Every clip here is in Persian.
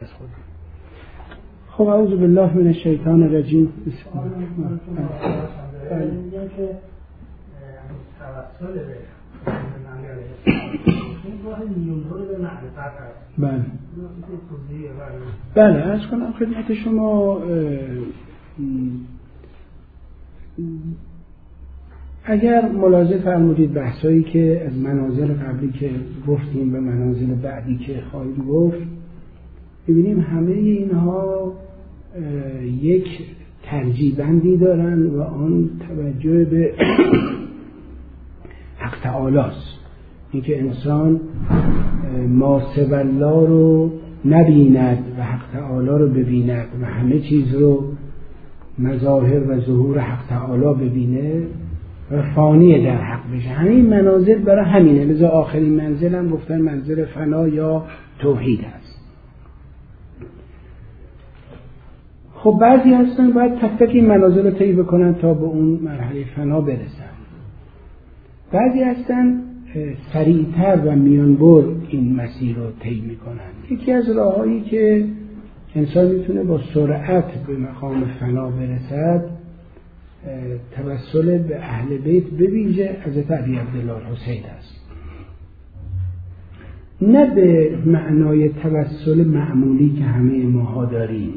خب اعوذ بالله من الشیطان الرجیم. بسم الله. بله عرض کنم خدمت شما، اگر ملاحظه فرمودید بحثایی که از منازل قبلی که گفتیم به منازل بعدی که خواهیم گفت، ببینیم همه اینها یک ترجیبندی دارن و آن توجه به حق تعالی است. اینکه انسان ما سوی الله رو نبیند و حق تعالی رو ببیند و همه چیز رو مظاهر و ظهور حق تعالی ببینه و فانی در حق بشه. همین منازل برای همینه، لذا آخرین منزل هم گفتن منزل فنا یا توحید است. خب بعضی هستن باید تک تک این منازل رو طی بکنن تا به اون مرحله فنا برسن. بعضی هستن سریعتر و میانبر این مسیر رو طی میکنن. یکی از راههایی که انسان میتونه با سرعت به مقام فنا برسد توسل به اهل بیت به ویژه حضرت علی عبدالله الحسین است. نه به معنای توسل معمولی که همه ماها داریم،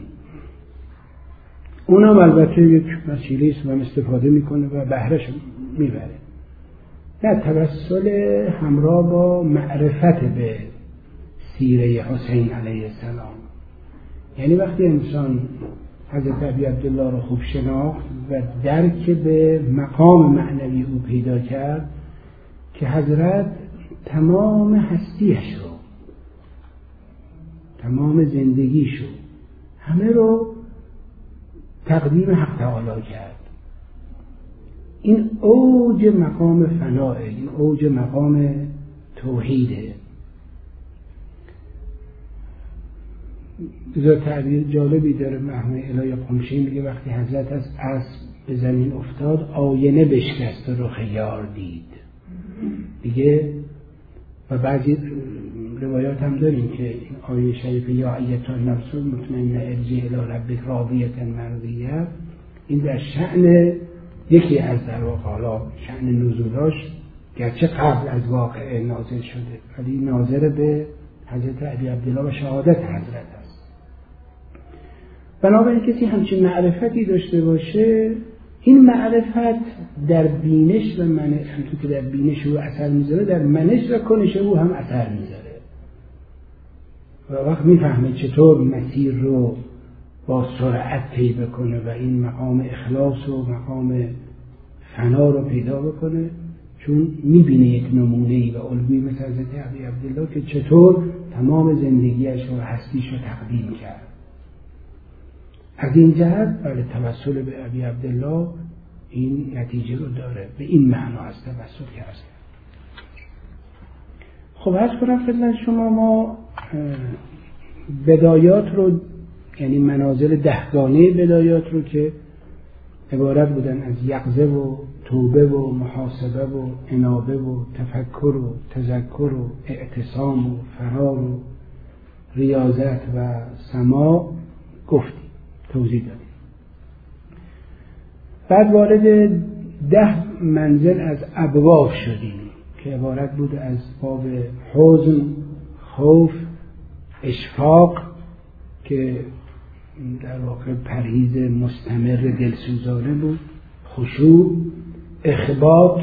اونم البته یک وسیله است و استفاده میکنه و بهرهش میبره. نه، توسل همراه با معرفت به سیره حسین علیه السلام. یعنی وقتی انسان حضرت ابی عبدالله رو خوب شناخت و درک به مقام معنوی او پیدا کرد که حضرت تمام هستیش رو، تمام زندگیش رو، همه رو تقدیم حق تعالی کرد. این اوج مقام فناه، این اوج مقام توحیده. بذار تعبیر جالبی داره محمد الهی قمشی، میگه وقتی حضرت از اسب به زمین افتاد آینه بشکست و رخ یار دید دیگه. و بعضی روایات هم داریم که این آیه شریف یا ایتها النفس المطمئنه ارجعی الی ربک راضیة مرضیة، این در شأن یکی از در واقع حالا شأن نزولاش گرچه قبل از واقعه نازل شده ولی ناظر به حضرت علی عبدالله و شهادت حضرت است. بنابراین کسی همچین معرفتی داشته باشه، این معرفت در بینش و منش، همونطور که در بینش او اثر میذاره، در منش و کنش او هم اثر میذاره و وقت میفهمه چطور مسیر رو با سرعت طی بکنه و این مقام اخلاص و مقام فنا رو پیدا بکنه، چون میبینه یک نمونه‌ای و الگویی مثل حضرت علی عبدالله که چطور تمام زندگیش و هستیش رو تقدیم کرد. از این جهت بله توسل به ابی عبدالله این نتیجه رو داره، به این معنا است توسل کرد. خب عرض کنم خدمت شما، ما بدایات رو، یعنی منازل دهگانه بدایات رو که عبارت بودن از یقظه و توبه و محاسبه و انابه و تفکر و تذکر و اعتصام و فرار و ریاضت و سما گفتیم، توضیح دادیم. بعد وارد 10 منزل از ابواب شدیم که عبارت بود از باب حزن، خوف، اشفاق که در واقع پرهیز مستمر دلسوزانه بود، خشوع، اخبات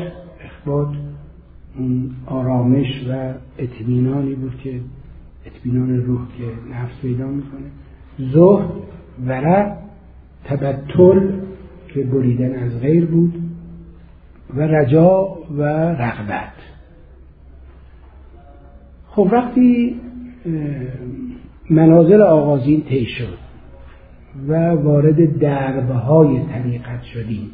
اون آرامش و اطمینانی بود که اطمینان روح که نفس پیدا میکنه، زهد، ورع، تبتل که بریدن از غیر بود و رجا و رغبت. خب وقتی منازل آغازین طی شد و وارد دربهای طریقت شدیم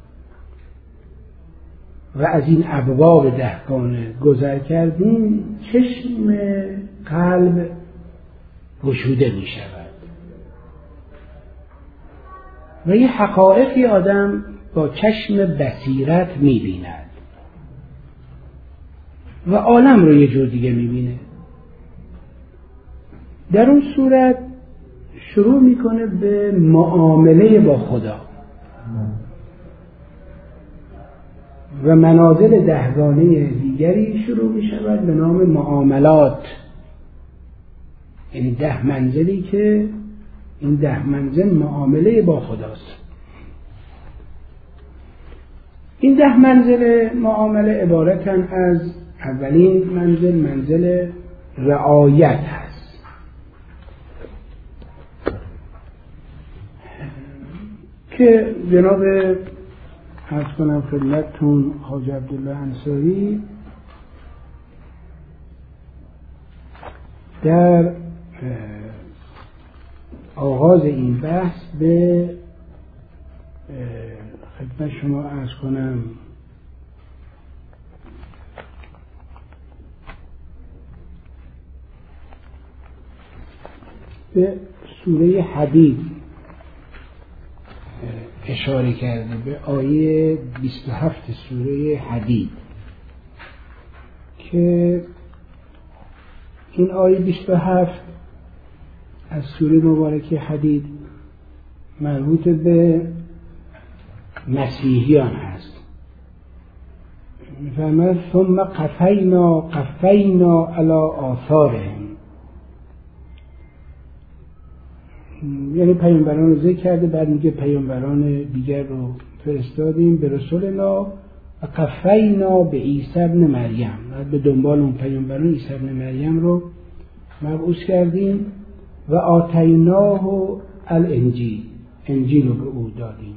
و از این ابواب دهگانه گذر کردیم، چشم قلب گشوده می شود و یه حقایقی آدم با چشم بصیرت می بیند و عالم رو یه جور دیگه می بینه. در اون صورت شروع میکنه به معامله با خدا و منازل 10 دیگری شروع می شود به نام معاملات، یعنی 10 منزلی که این 10 منزل معامله با خداست. این 10 منزل معامله عبارتن از اولین منزل رعایت هست که جناب عرض کنم خدمتتون حاج عبدالله انصاری در آغاز این بحث به خدمت شما عرض کنم به سوره حدید اشاره کرده، به آیه 27 سوره حدید که این آیه 27 از سوره مبارکه حدید مربوط به مسیحیان هست. می‌فرماید ثم قفینا علی آثارهم، یعنی پیامبران رو ذکر کرده، بعد میگه پیامبران دیگر رو فرستادیم به رسولنا و قفینا به عیسی ابن مریم، بعد به دنبال اون پیامبران عیسی ابن مریم رو مبعوث کردیم و آتیناه الانجیل، انجیل رو به او دادیم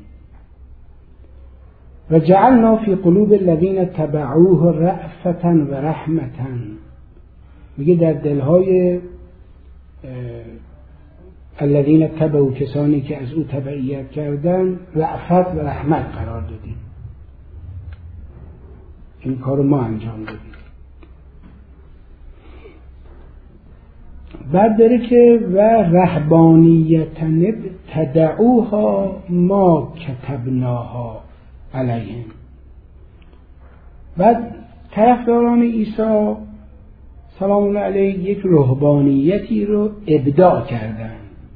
و جعلنا فی قلوب الذین تبعوه رأفة و رحمة، میگه در دلهای الذین تبعوا، کسانی که از او تبعیت کردن، رأفت و رحمت قرار دادیم. این کارو ما انجام دادیم. بعد داره که و رهبانیتن ابتدعوها ما کتبناها علیهم، بعد طرفداران عیسی سلام الله علیه یک رهبانیتی رو ابداع کردن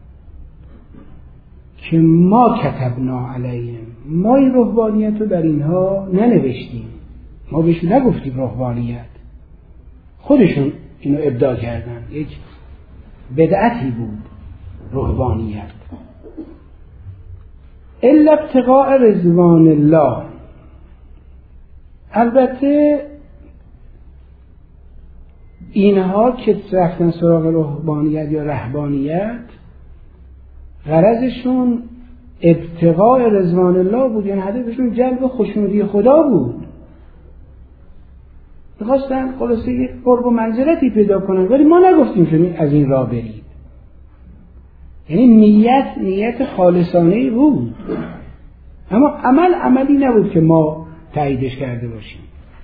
که ما کتبنا علیهم، ما این رهبانیت رو در اینها ننوشتیم، ما بهشون نگفتیم رهبانیت، خودشون اینو ابداع کردن، یک بدعتی بود رهبانیت. الا ابتغاء رضوان الله، البته اینها که رفتن سراغ رهبانیت یا رهبانیت غرضشون ابتغاء رضوان الله بود، یعنی هدفشون جلب خوشنودی خدا بود، می‌خواستن خلاصه یک قرب و منزلتی پیدا کنن، ولی ما نگفتیم شما از این راه برید، یعنی نیت خالصانه بود، اما عملی نبود که ما تاییدش کرده باشیم.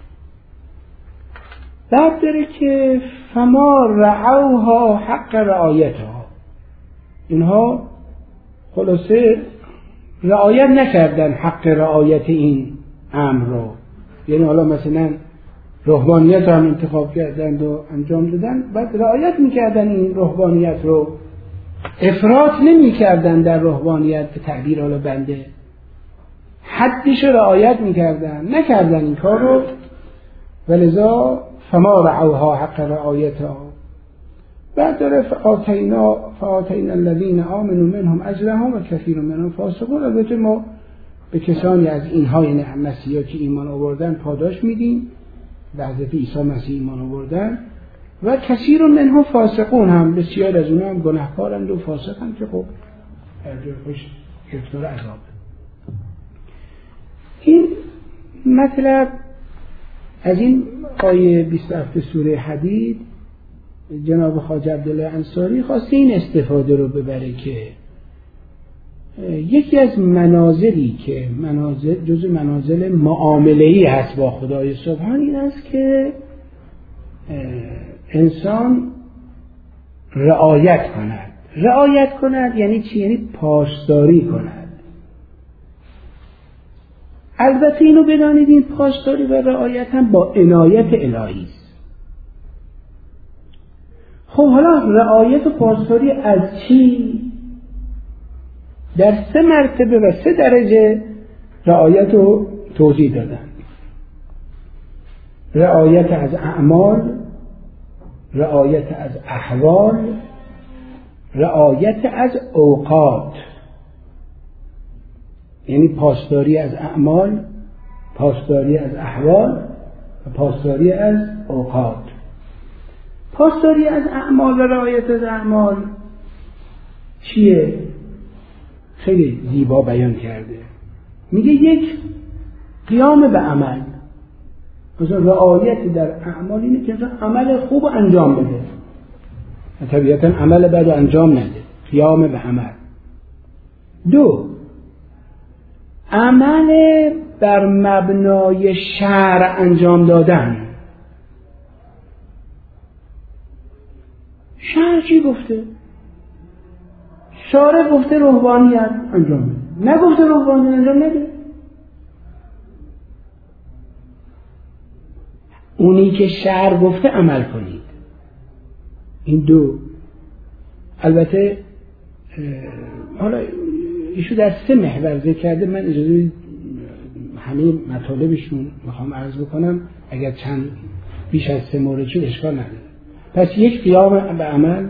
بعد داره که فما رعوها حق رعایتها، اینها خلاصه رعایت نکردن حق رعایت این امر رو، یعنی حالا مثلا رهبانیت رو هم انتخاب کردند و انجام دادن، بعد رعایت میکردن این رهبانیت رو، افراط نمیکردن در رهبانیت، به تعبیر حالا بنده حدش رو رعایت میکردن، نکردن این کار رو، ولذا فما رعوها حق رعایتها. بعد داره فآتینا الذین آمنوا منهم اجرهم و کثیر منهم فاسقون، البته ما به کسانی از اینها، یعنی مسیحا که ایمان آوردن پاداش میدیم، به حضرت عیسی مسیح ایمان آوردن، و کثیر منهم فاسقون، هم بسیار از اونها هم گناهکارند و فاسقند که خب در جای خوش گرفتار عذاب. این مطلب از این آیه 27 سوره حدید جناب خواجه عبدالله انصاری خواسته این استفاده رو ببره که یکی از منازلی که جزء منازل معامله‌ای هست با خدای سبحان این است که انسان رعایت کند یعنی چی؟ یعنی پاسداری کند. البته اینو بدانید این پاسداری و رعایت هم با عنایت الهی است. خب حالا رعایت و پاسداری از چی؟ در 3 مرتبه و 3 درجه رعایت رو توضیح دادن. رعایت از اعمال، رعایت از احوال، رعایت از اوقات. یعنی پاسداری از اعمال، پاسداری از احوال و پاسداری از اوقات. پاسداری از اعمال و رعایت از اعمال چیه؟ خیلی زیبا بیان کرده. میگه یک قیام به عمل، مثلا رعایت در اعمال اینه که عمل خوب انجام بده، طبیعتا عمل بد انجام نده، قیام به عمل. 2 عمل بر مبنای شرع انجام دادن. شرع چی گفته؟ شارع گفته روحانیت انجام بده، نگفته روحانیت انجام نده. اونی که شرع گفته عمل کنید. این 2. البته حالا ایشو در 3 محور ذکر کرده، من اجازه همه مطالبشون میخوام عرض بکنم، اگر چند بیش از 3 مورد شد اشکال نداره. پس 1 قیام به عمل،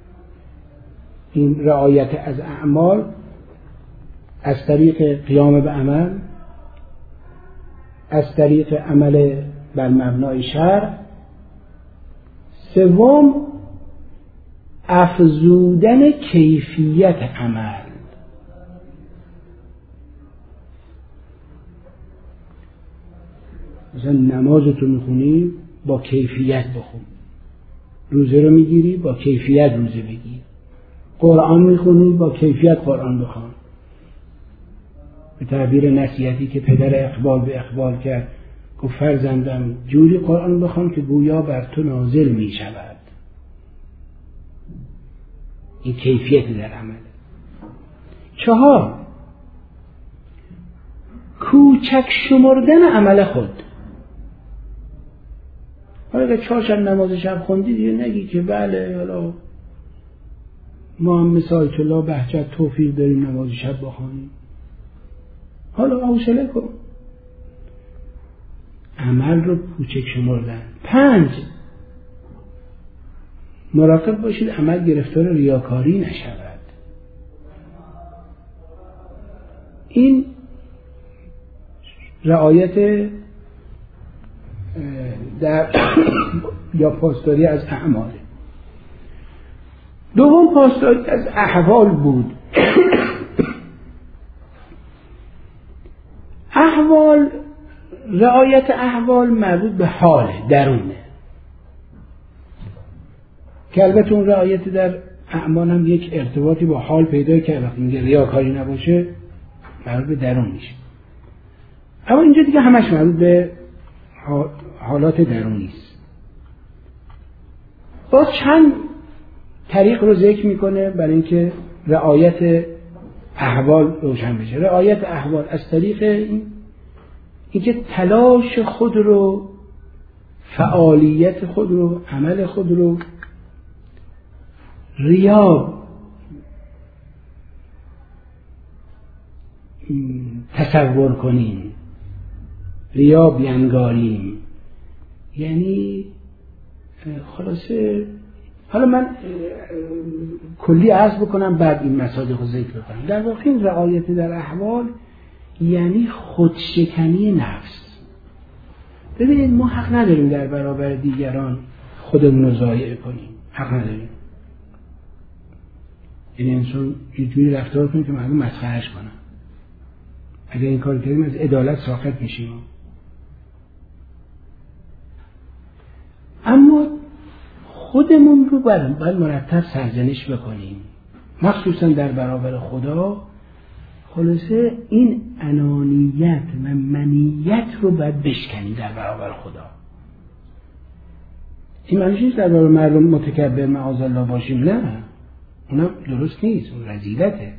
این رعایت از اعمال از طریق قیام به عمل، از طریق عمل بر مبنای شرع. 3 افزودن کیفیت عمل. مثلا نمازتو میخونی با کیفیت بخون، روزه رو میگیری با کیفیت روزه بگیر، قرآن میخونی با کیفیت قرآن بخون. به تعبیر نصیحتی که پدر اقبال به اقبال کرد، گفت فرزندم جوری قرآن بخون که گویا بر تو نازل میشود. این کیفیت در عمل. 4 کوچک شمردن عمل خود. حالا اگه 4 شب نماز شب خوندی دیگه نگی که بله حالا ما هم مثال الله بهجت توفیق داریم نماز شب بخونیم، حالا حوصله کن. عمل رو کوچک شمردن. 5 مراقب باشید عمل گرفتار ریاکاری نشود. این رعایت در یا پاسداری از اعمال. 2 پاسداری از احوال بود. احوال، رعایت احوال مربوط به حال درونه، که البته اون رعایت در اعمال هم یک ارتباطی با حال پیدا کرد. وقتی میگه ریاکاری نباشه مربوط به درون میشه، اما اینجا دیگه همش مربوط به حالات درونی است. باز چند طریق رو ذکر میکنه برای اینکه رعایت احوال روشن بشه. رعایت احوال از طریق اینکه تلاش خود رو، فعالیت خود رو، عمل خود رو ریا تصور کنیم، ریا بینگاریم. یعنی خلاصه حالا من کلی عرض بکنم بعد این مصادیق رو ذکر بکنم. در واقع این رعایت در احوال یعنی خودشکنی نفس. ببینید ما حق نداریم در برابر دیگران خودمون رو ضایع کنیم، حق نداریم. این انسان یه جوری رفتار کنه که مردم مسخرهش کنن. اگر این کار کردیم از عدالت ساقط میشیم. اما خودمون رو باید مرتب سرزنش بکنیم، مخصوصا در برابر خدا. خلاصه این انانیت و منیت رو باید بشکنیم در برابر خدا. این معنیش نیست در برابر مردم متکبر معاذالله باشیم، نه، اونم درست نیست، اون رذیلته.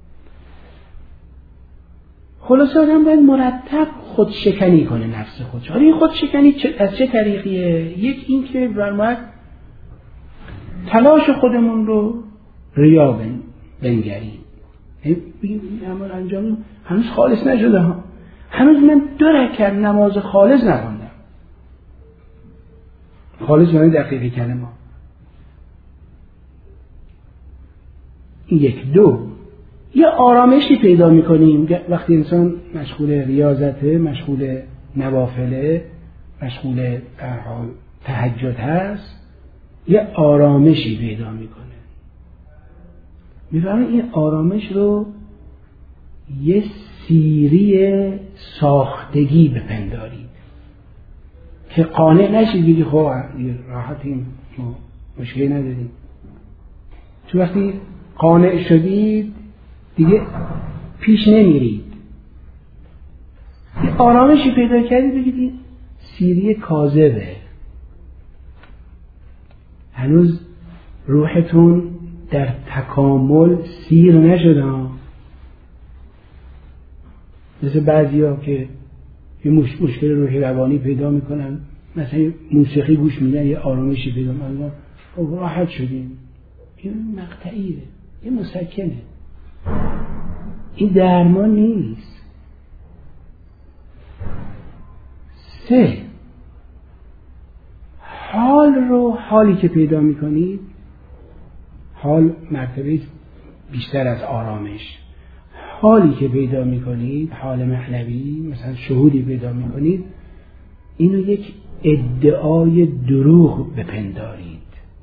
خلاصه آدم باید مرتب خودشکنی کنه نفس خودش. حالا این خودشکنی از چه طریقیه؟ یک این که باید تلاش خودمون رو ریا بنگریم، این عمل انجام هنوز خالص نشده ها، هنوز من 2 رکعت نماز خالص نخوندم. خالص یعنی دقیق کلمه. این 1. 2 یه آرامشی پیدا میکنیم وقتی انسان مشغول ریاضته، مشغول نوافله، مشغول تهجد هست، یه آرامشی پیدا میکنه. میفهمید این آرامش رو یه سیری ساختگی بپندارید که قانع نشید بگی خب راحتیم، مشکلی نداریم. تو وقتی قانع شدید دیگه پیش نمیرید. یه آرامشی پیدا کردید بگید این سیری کاذبه، هنوز روحتون در تکامل سیر نشده. مثل بعضی ها که یه مشکل روحی روانی پیدا میکنن، مثلا موسیقی گوش میدن یه آرامشی پیدا میکنن، راحت شدیم. این مقطعیه، یه مسکنه، این درمان نیست. 3 حالی که پیدا میکنید، حال مرتبه بیشتر از آرامش، حالی که پیدا میکنید، حال معنوی، مثلا شهودی پیدا میکنید، اینو یک ادعای دروغ بپندارید.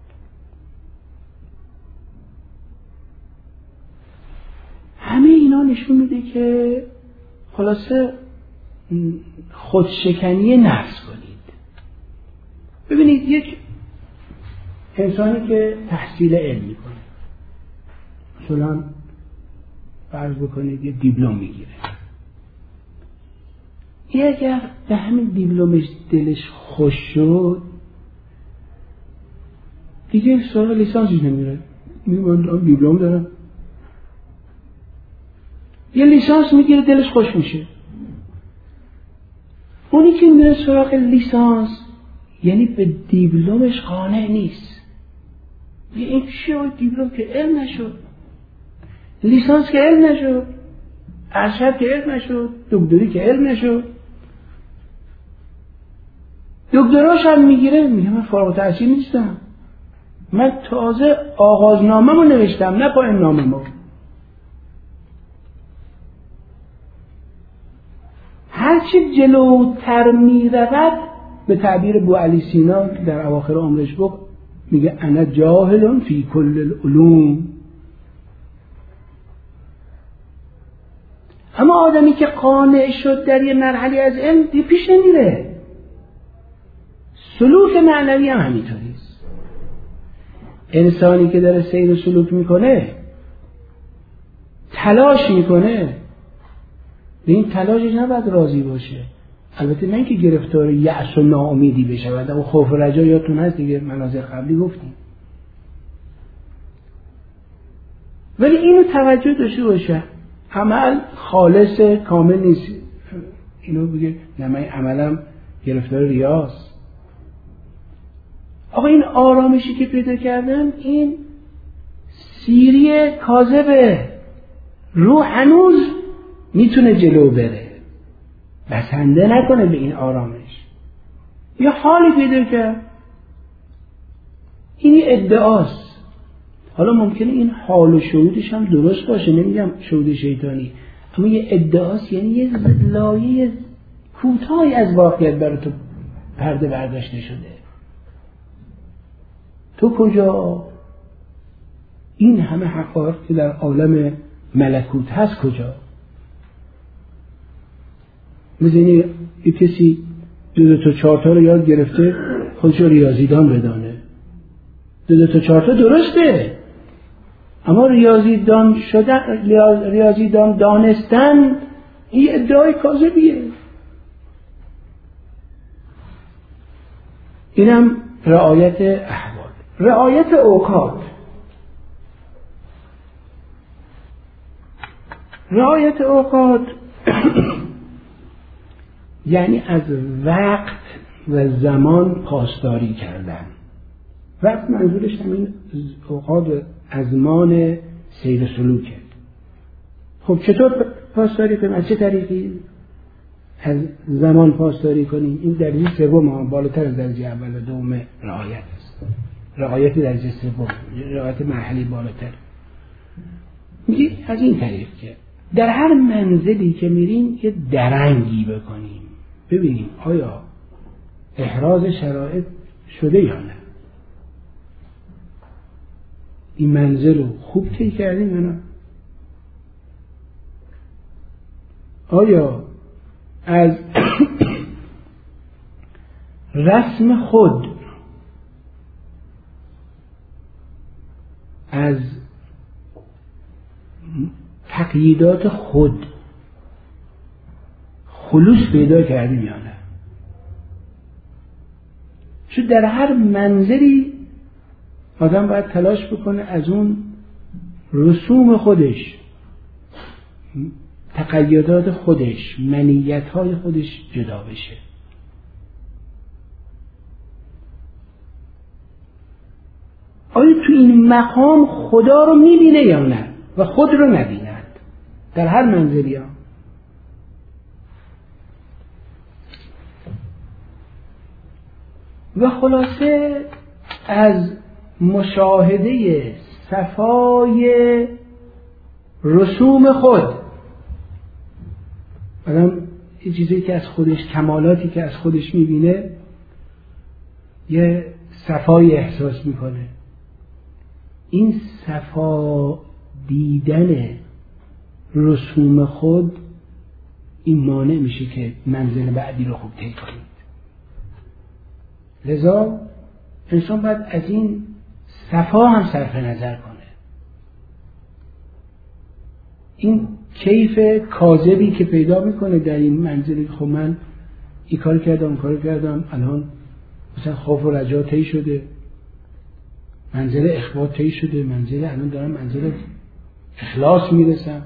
همه اینا نشون میده که خلاصه خودشکنی نفس کنید. ببینید یک انسانی که تحصیل علم میکنه، مثلا فرض بکنید یه دیپلم میگیره، یه اگر به همین دیپلمش دلش خوش شد دیگه سراغ لیسانسش نمیره، میگه من دیپلم دارم. یه لیسانس میگیره دلش خوش میشه. اونی که میره سراغ لیسانس یعنی به دیپلمش قانع نیست. این چیه دیپلم که علم نشد، لیسانس که علم نشد، ارشد که علم نشد، دکتری که علم نشد. دکتراش هم میگیره، میگه من فارغ التحصیل نیستم، من تازه آغازنامه رو نوشتم نه پایان نامه رو. هرچی جلوتر میرود، به تعبیر بوعلی سینا در اواخر عمرش گفت، میگه انا جاهل فی کل العلوم. اما آدمی که قانع شد در یه مرحله از علم دیگه پیش نمیره. سلوک معنوی هم همینطوریست. انسانی که داره سیر و سلوک میکنه، تلاش میکنه، به این تلاشش نباید راضی باشه. البته نه اینکه گرفتار یأس و ناامیدی بشود، اما خوف و رجا یادتون هست دیگه، مناظر قبلی گفتیم. ولی اینو توجه داشته باشه، عمل خالص کامل نیست. اینو بگه نه من عملم گرفتار ریاست. آقا این آرامشی که پیدا کردم این سیری کاذبه، روح هنوز میتونه جلو بره، بسنده نکنه به این آرامش. یه حالی پیدا کرد، اینی ادعاست. حالا ممکنه این حال و شهودش هم درست باشه، نمیگم شهود شیطانی، اما یه ادعاست، یعنی یه لایه کوتاهی از واقعیت برای تو پرده برداشته شده. تو کجا؟ این همه حقایق که در عالم ملکوت هست کجا؟ می‌دونی یه کسی 2 تا 4 تا رو یاد گرفته خودش رو ریاضیدان بدانه. 2 تا 4 تا درسته، اما ریاضیدان دانستن این ادعای کاذبیه. اینم رعایت احوال، رعایت اوقات. رعایت اوقات یعنی از وقت و زمان پاسداری کردن. وقت منظورش همین اوقات ازمان سیر سلوکه. خب چطور پاسداری کنیم؟ از چه طریقی؟ از زمان پاسداری کنیم. این درجه سوم بالاتر از درجه اول و دوم رعایت است. رعایت درجه سوم، رعایت مرحله بالاتر. میگه از این طریق که در هر منزلی که میریم یه درنگی بکنیم، ببینیم آیا احراز شرایط شده یا نه، این منزل رو خوب طی کردیم یا نه، آیا از رسم خود، از تقییدات خود خلوص پیدا کردیم یا نه. چون در هر منزلی آدم باید تلاش بکنه از اون رسوم خودش، تقییدات خودش، منیت‌های خودش جدا بشه. آیا تو این مقام خدا رو میبینه یا نه و خود رو نبیند؟ در هر منزلی ها. و خلاصه از مشاهده صفای رسوم خود، آدم یه چیزی که از خودش، کمالاتی که از خودش میبینه، یه صفای احساس میکنه. این صفا دیدن رسوم خود این مانع میشه که منزل بعدی رو خوب طی کنید. لذا انسان باید از این صفا هم صرف نظر کنه. این کیف کاذبی که پیدا میکنه در این منزلی، خب من این کار کردم اون کار کردم، الان مثلا خوف و رجا طی شده، منزل اخبات طی شده، منزل الان دارم منزل اخلاص میرسم.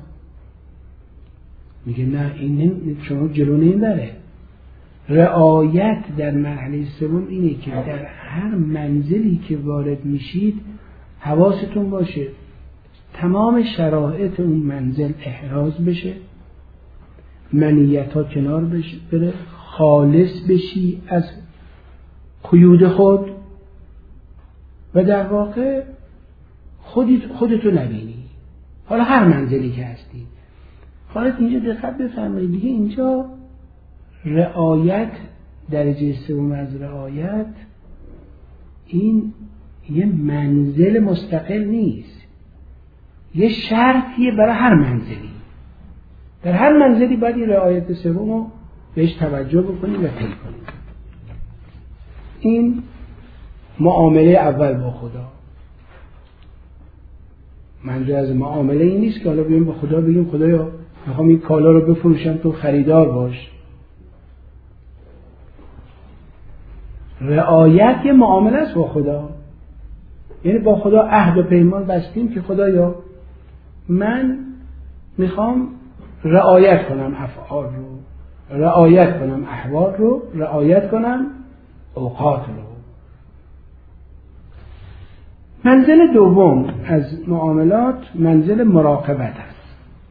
میگه نه، این شما جلو نمیبره. رعایت در مرحله سوم اینه که در هر منزلی که وارد میشید حواستون باشه تمام شرایط اون منزل احراز بشه، منیت ها کنار بره، خالص بشی از قیود خود و در واقع خودتو نبینی. حالا هر منزلی که هستی. حالا اینجا دقت بفرمایید دیگه، اینجا رعایت، درجه سوم از رعایت، این یه منزل مستقل نیست، یه شرطیه برای هر منزلی. در هر منزلی باید این رعایت سوم رو بهش توجه بکنیم و طی کنیم. این معامله اول با خدا. منظور از معامله این نیست که حالا بیایم با خدا بگیم خدایا میخوام این کالا رو بفروشم، تو خریدار باش. رعایت یه معامله است با خدا. یعنی با خدا عهد و پیمان بستیم که خدایا من میخوام رعایت کنم افعال رو، رعایت کنم احوال رو، رعایت کنم اوقات رو. منزل دوم از معاملات منزل مراقبت است.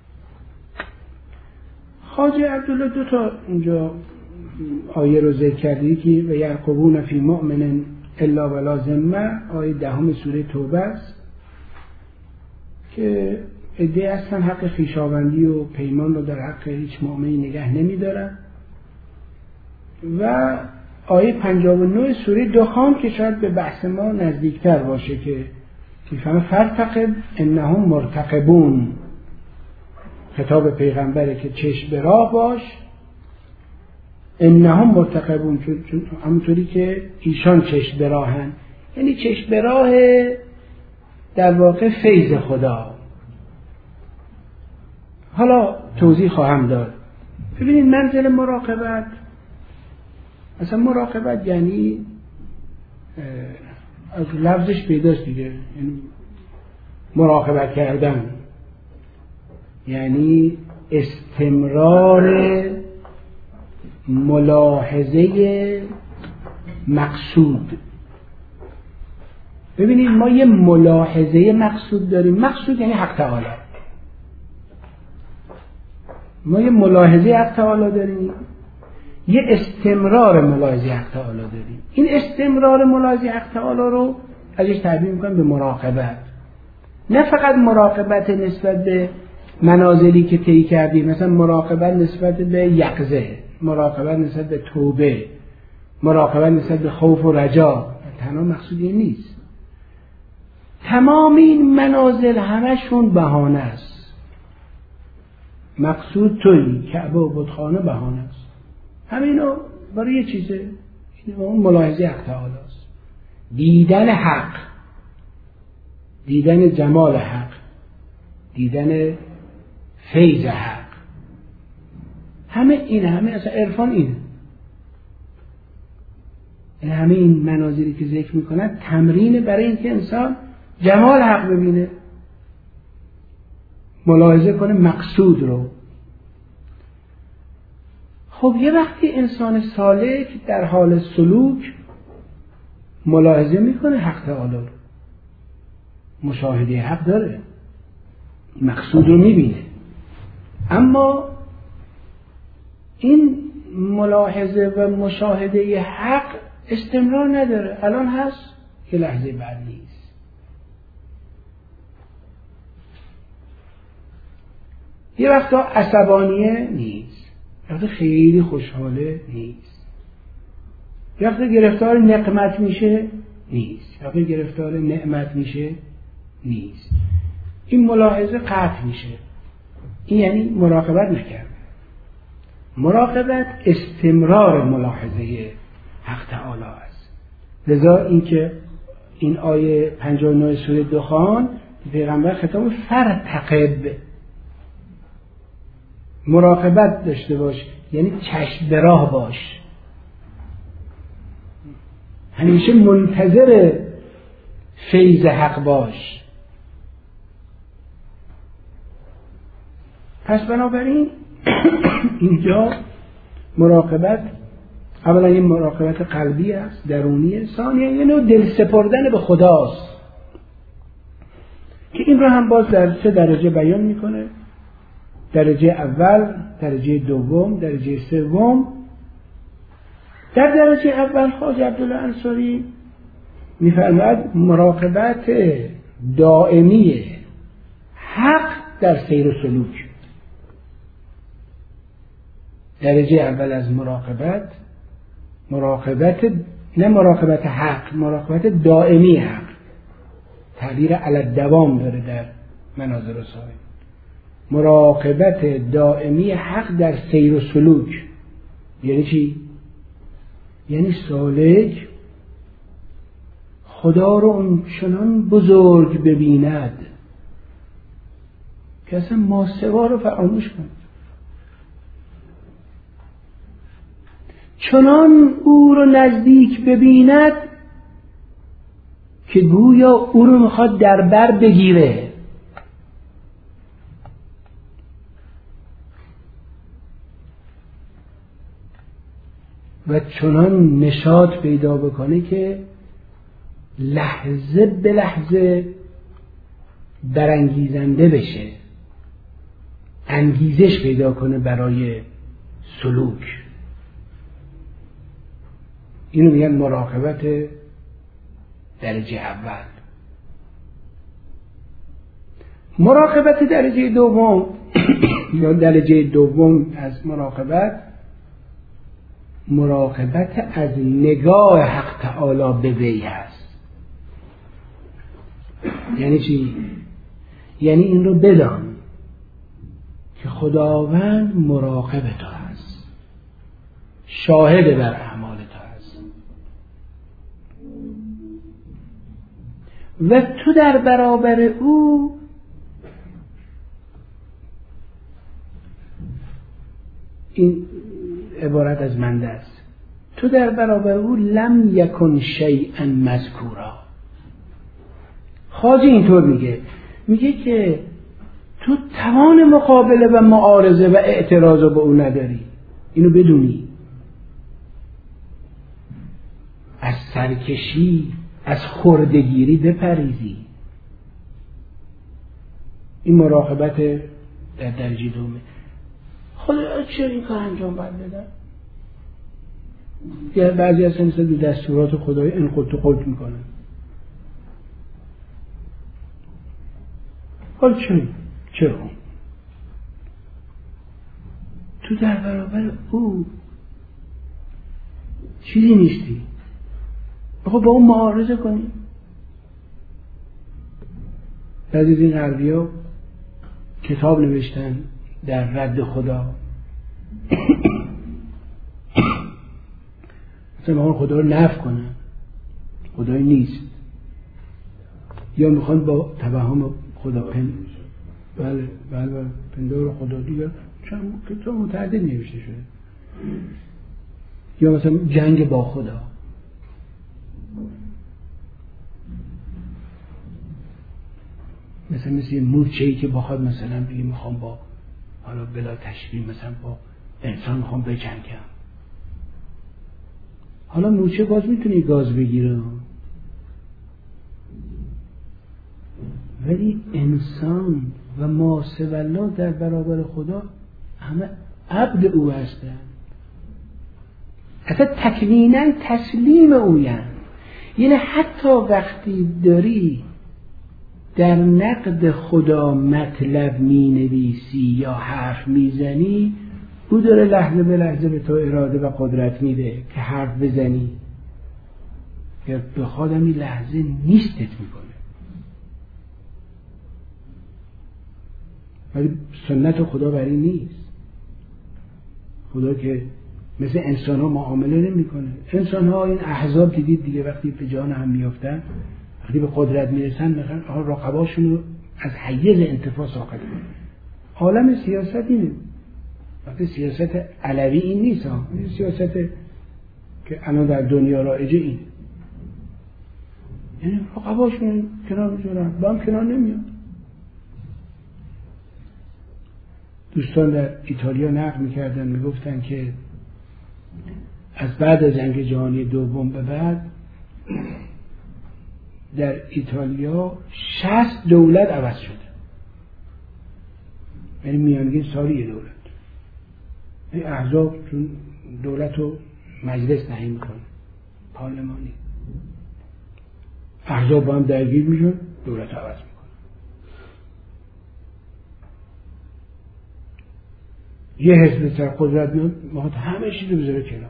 خواجه عبدالله دو تا اینجا آیه رو ذکر کرده که و یعقبون فی مؤمن الا ولا ذمه، آیه 10 سوره توبه است که عده هستن حق خویشاوندی و پیمان رو در حق هیچ مؤمنی نگه نمی‌دارن. و آیه 59 سوره دخان که شاید به بحث ما نزدیکتر باشه که فرتقب انهم مرتقبون، خطاب پیغمبره که چشم به راه باش، انهم مرتقبون، چون همونطوری که ایشان چشم به راهن، یعنی چشم به راه در واقع فیض خدا. حالا توضیح خواهم داد. ببینید منزل مراقبت، مثلا مراقبت یعنی از لفظش پیداست دیگه، یعنی مراقبت کردن، یعنی استمرار ملاحظه مقصود. ببینید ما یه ملاحظه مقصود داریم. مقصود یعنی حق تعالی. ما یه ملاحظه حق تعالی داریم، یه استمرار ملاحظه حق تعالی داریم. این استمرار ملاحظه حق تعالی رو ازش تعبیر میکنم به مراقبت. نه فقط مراقبت نسبت به منازلی که طی کردیم، مثلا مراقبت نسبت به یقظه، مراقبت نسبت به توبه، مراقبت نسبت به خوف و رجا. تنها مقصود این نیست. تمام این منازل همشون بهانه است. مقصود تویی، کعبه و بتخانه بهانه است. همینو برای یه چیزه، اون ملاحظه حق تعالی است. دیدن حق، دیدن جمال حق، دیدن فیض حق، همه اصلا عرفان اینه. همه این مناظری که ذکر میکنن تمرین برای اینکه انسان جمال حق ببینه، ملاحظه کنه مقصود رو. خب یه وقتی انسان سالک در حال سلوک ملاحظه میکنه حق تعالی رو، مشاهده حق داره، مقصود رو میبینه، اما این ملاحظه و مشاهده حق استمرار نداره. الان هست، یه لحظه بعد نیست. یه وقتا عصبانیه نیست، یه وقتا خیلی خوشحاله نیست، یه وقتا گرفتار نقمت میشه نیست، یه وقتا گرفتار نعمت میشه نیست. این ملاحظه قطع میشه. این یعنی مراقبت نکرد. مراقبت استمرار ملاحظه حق تعالی است. لذا اینکه این آیه 59 سوره دخان پیغمبر خطاب فرتقب، مراقبت داشته باش، یعنی چشم به راه باش، همیشه منتظر فیض حق باش. پس بنابراین اینجا مراقبت اولا این مراقبت قلبی است، درونیه. ثانیه یه نوع دل سپردن به خداست که این رو هم باز در 3 درجه بیان میکنه. درجه اول، درجه دوم، درجه سوم. در درجه اول خواجه عبدالله انصاری میفرماید مراقبت دائمی حق در سیر و سلوک. درجه اول از مراقبت نه مراقبت حق، مراقبت دائمی حق، تعبیر علی الدوام داره در مناظر صاحب. مراقبت دائمی حق در سیر و سلوک یعنی چی؟ یعنی سالک خدا رو اونچنان بزرگ ببیند که اصلا ماسوا رو فراموش کند، چنان او رو نزدیک ببیند که گویا او رو میخواد در بر بگیره. و چنان نشاط پیدا بکنه که لحظه به لحظه برانگیزنده بشه، انگیزش پیدا کنه برای سلوک. اینو میگن مراقبت درجه اول. مراقبت درجه دوم یا درجه دوم از مراقبت از نگاه حق تعالی به وی هست. یعنی چی؟ یعنی این رو بدان که خداوند مراقب تو هست، شاهد بر اعمال تو هست و تو در برابر او این عبارت از منده است، تو در برابر او لم یکن شیئا مذکورا. خواجه اینطور میگه که تو توان مقابله و معارضه و اعتراض به او نداری. اینو بدونی. از سرکشی، از خردگیری بپریزی. این مراقبت در درجه دومه. خدا چرا این کار انجام بدن؟ یا بعضی از مثلا به دستورات خدای این قلت میکنن. حالا چرا؟ تو در برابر او چیزی نیستی. بخواه با اون معارضه کنی. بعضی از این غربی ها کتاب نوشتن در رد خدا. مثلا میخوان خدا رو نفی کنن، خدایی نیست، یا میخوان با توهم خدا بله پندار خدا دیگر چند کتاب متعدد نوشته شده. یا مثلا جنگ با خدا. مثل یه مورچه‌ای که بخواد مثلا بگه میخوام با حالا بلا تشبیه مثلا با انسان میخوام بجنگم. حالا مورچه باز میتونه گاز بگیره، ولی انسان و ما سوی الله در برابر خدا همه عبد او هستن. اصلا تکویناً تسلیم اوین. یعنی حتی وقتی داری در نقد خدا مطلب می نویسی یا حرف می زنی، او داره لحظه به لحظه به تو اراده و قدرت میده که حرف بزنی، که بخواد این لحظه نیستت میکنه. ولی سنت خدا بر این نیست. خدا که مثل انسان ها معامله نمی کنه. انسان ها این احزاب دیدید دیگه، وقتی به جان هم میافتن، وقتی به قدرت میرسن، میخوان رقباشون رو از حیز انتفاع ساقط کنن. عالم سیاست اینه. وقتی سیاست علوی این نیست ها، این سیاست که الان در دنیا رایجه اینه. یعنی رقباشون کنار میذارن، با هم کنار نمیان. دوستان در ایتالیا نقل میکردن، میگفتن که از بعد از جنگ جهانی دوم به بعد در ایتالیا 60 دولت عوض شده. یعنی میانگین سالی یه دولت. این احزاب چون دولت رو مجلس تعیین میکنه، پارلمانی، احزاب با هم درگیر میشن، دولت عوض میکنه. یه حزب سر قدرت میاد، میخواد همه چیز رو بذاره کنار.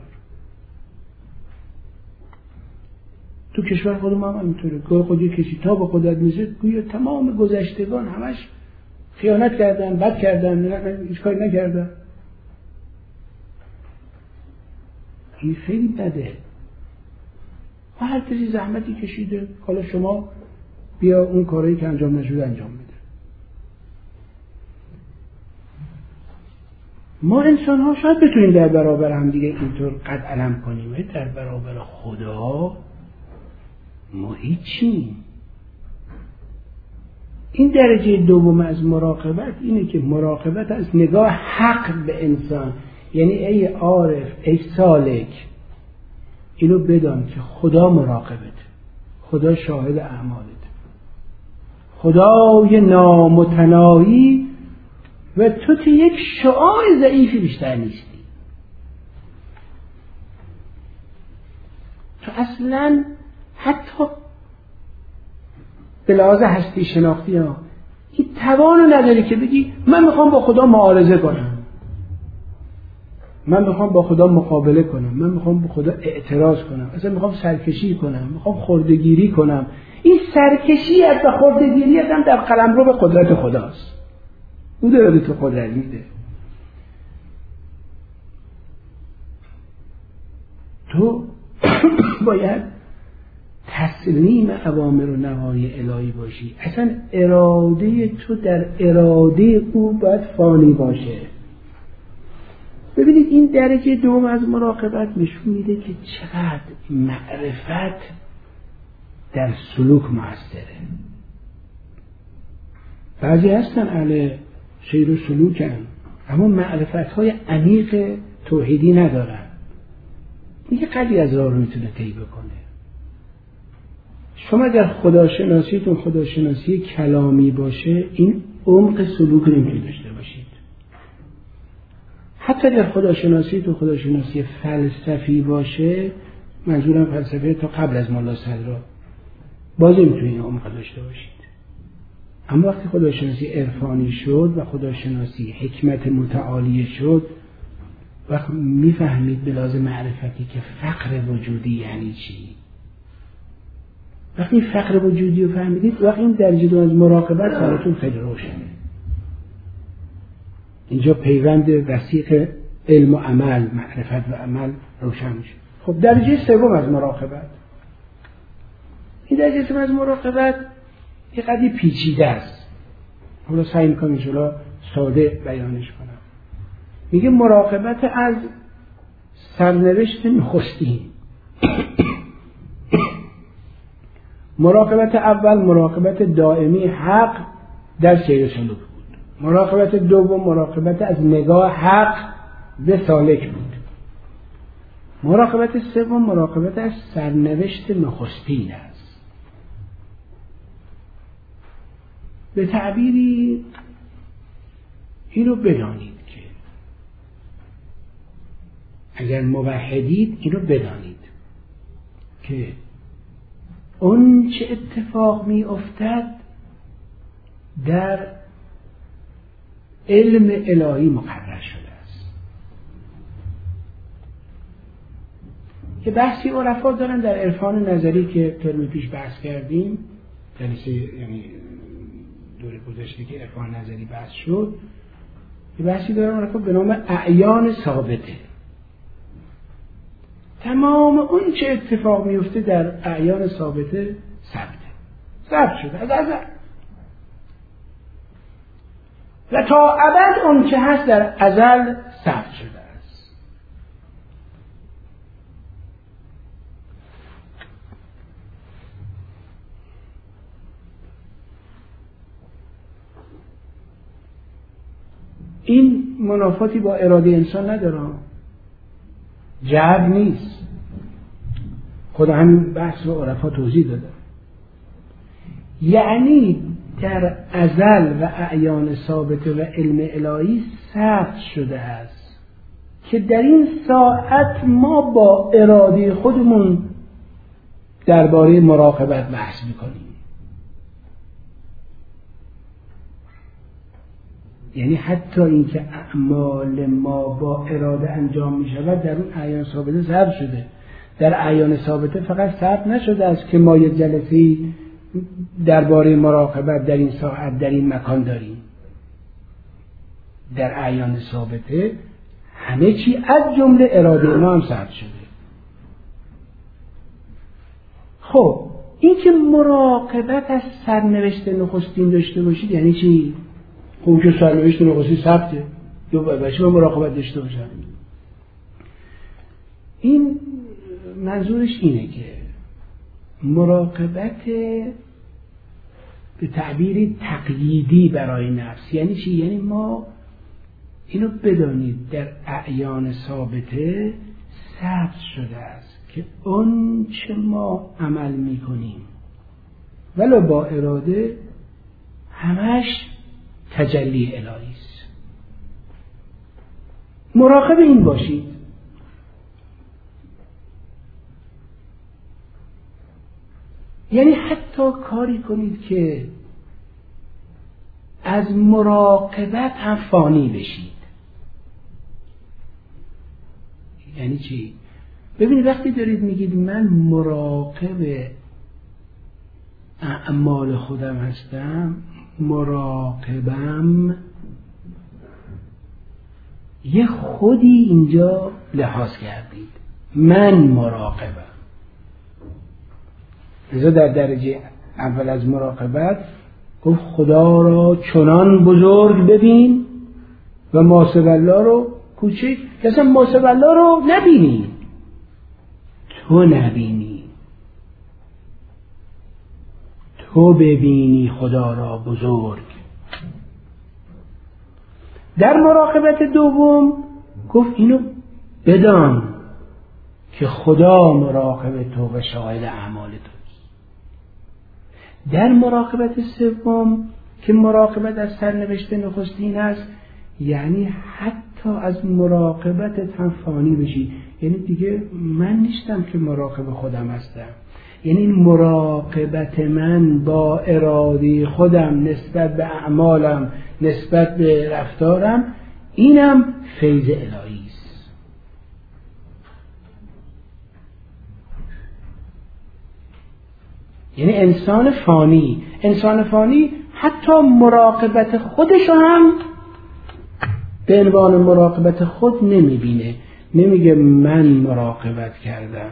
تو کشور خودم هم اینطوره. گاه خودی کسی تا به قدرت میرسه، گویا تمام گذشتگان همش خیانت کردن، بد کردن، هیچ کاری نکردن. این خیلی بده. و هر کسی زحمتی کشیده، حالا شما بیا اون کارهایی که انجام نشده انجام بده. ما انسان ها شاید بتونیم در برابر هم دیگه اینطور قد علم کنیم، در برابر خدا ما هیچیم. این درجه دوم از مراقبت اینه که مراقبت از نگاه حق به انسان. یعنی ای عارف، ای سالک، اینو بدان که خدا مراقبت، خدا شاهد اعمالت، خدای نامتناهی، و تو یک شعاع ضعیفی بیشتر نیستی. تو اصلا حتی به لحاظ هستی شناختی ها این توانو نداری که بگی من میخوام با خدا معارضه کنم، من میخوام با خدا مقابله کنم، من میخوام با خدا اعتراض کنم، اصلا میخوام سرکشی کنم، میخوام خردگیری کنم. این سرکشی و خردگیری هم در قلمرو به قدرت خداست. او داره تو قدرت میده. تو باید تسلیم اوامر و نواهی الهی باشی. اصلا اراده تو در اراده او باید فانی باشه. ببینید این درجه دوم از مراقبت نشون میده که چقدر معرفت در سلوک موثره. بعضی هستن اهل سیر و سلوکن اما معرفت‌های عمیق توحیدی ندارن. میگه قدری از راه رو میتونه طی بکنه. شما اگر خداشناسیتون خداشناسی کلامی باشه، این عمق سلوک رو نمیتونید داشته باشید. حتی اگر خداشناسی تو خداشناسی فلسفی باشه، منظورم فلسفه تا قبل از ملا صدرا، بازی میتونید عمق داشته باشید. اما وقتی خداشناسی عرفانی شد و خداشناسی حکمت متعالی شد، وقت میفهمید به لحاظ معرفتی که فقر وجودی یعنی چی. وقتی فقر وجودی رو فهمیدید، وقتی این درجه دو از مراقبت براتون خیلی روشنه. اینجا پیوند وثیق علم و عمل، معرفت و عمل روشن میشه. خب درجه سوم از مراقبت، این درجه سوم از مراقبت یه قدری پیچیده است. حالا سعی میکنم اینجا ساده بیانش کنم. میگه مراقبت از سرنوشت نخستین. مراقبت اول مراقبت دائمی حق در سیر سلوک بود. مراقبت دوم مراقبت از نگاه حق به سالک بود. مراقبت سوم مراقبت از سرنوشت نخستین است. به تعبیری اینو بدانید که اگر موحدید، اینو بدانید که اون چه اتفاق می افتد در علم الهی مقرر شده است. که بحثی عرفا دارن در عرفان نظری که ترم پیش بحث کردیم، جلسه یعنی دوره گذشته که عرفان نظری بحث شد، یه بحثی دارن عرفا به نام اعیان ثابته. تمام اون چه اتفاق میفته در اعیان ثابته ثبت شده از ازل و تا ابد اون چه هست در ازل ثبت شده است. این منافاتی با اراده انسان نداره، جبر نیست. خدا همین بحث رو عرفا توضیح داده. یعنی در ازل و اعیان ثابته و علم الهی ثبت شده است که در این ساعت ما با اراده خودمون درباره مراقبت بحث میکنیم. یعنی حتی اینکه اعمال ما با اراده انجام می شود در اون اعیان ثابته ثبت شده. در اعیان ثابته فقط ثبت نشده است که ما یک جلسه‌ای درباره مراقبت در این ساعت در این مکان داریم. در اعیان ثابته همه چی از جمله اراده ما هم ثبت شده. خب این که مراقبت از سرنوشت نخستین داشته باشید یعنی چی؟ خب که سرنوشت نخستین ثبته، یا بچه با مراقبت داشته باشن. این منظورش اینه که مراقبت به تعبیری تقییدی برای نفس یعنی چی؟ یعنی ما اینو بدانید در اعیان ثابته ثبت شده است که اون چه ما عمل میکنیم ولو با اراده همش تجلی الهی است. مراقب این باشید. یعنی حتی کاری کنید که از مراقبت هم فانی بشید. یعنی چی؟ ببینید وقتی دارید میگید من مراقب اعمال خودم هستم، مراقبم، یه خودی اینجا لحاظ کردید. من مراقبم. لذا در درجه اول از مراقبت گفت خدا را چنان بزرگ ببین و ما سوی الله رو کوچک. اصلا ما سوی الله رو نبینی، تو نبینی، تو ببینی خدا را بزرگ. در مراقبت دوم گفت اینو بدان که خدا مراقب تو و شاهد اعمال توست. در مراقبت سوم که مراقبت از سرنوشت نخستین است، یعنی حتی حتی از مراقبتت هم فانی بشی. یعنی دیگه من نیستم که مراقب خودم هستم، یعنی مراقبت من با اراده خودم نسبت به اعمالم، نسبت به رفتارم، اینم فیض الهی است. یعنی انسان فانی حتی مراقبت خودشو هم به عنوان مراقبت خود نمیبینه، نمیگه من مراقبت کردم،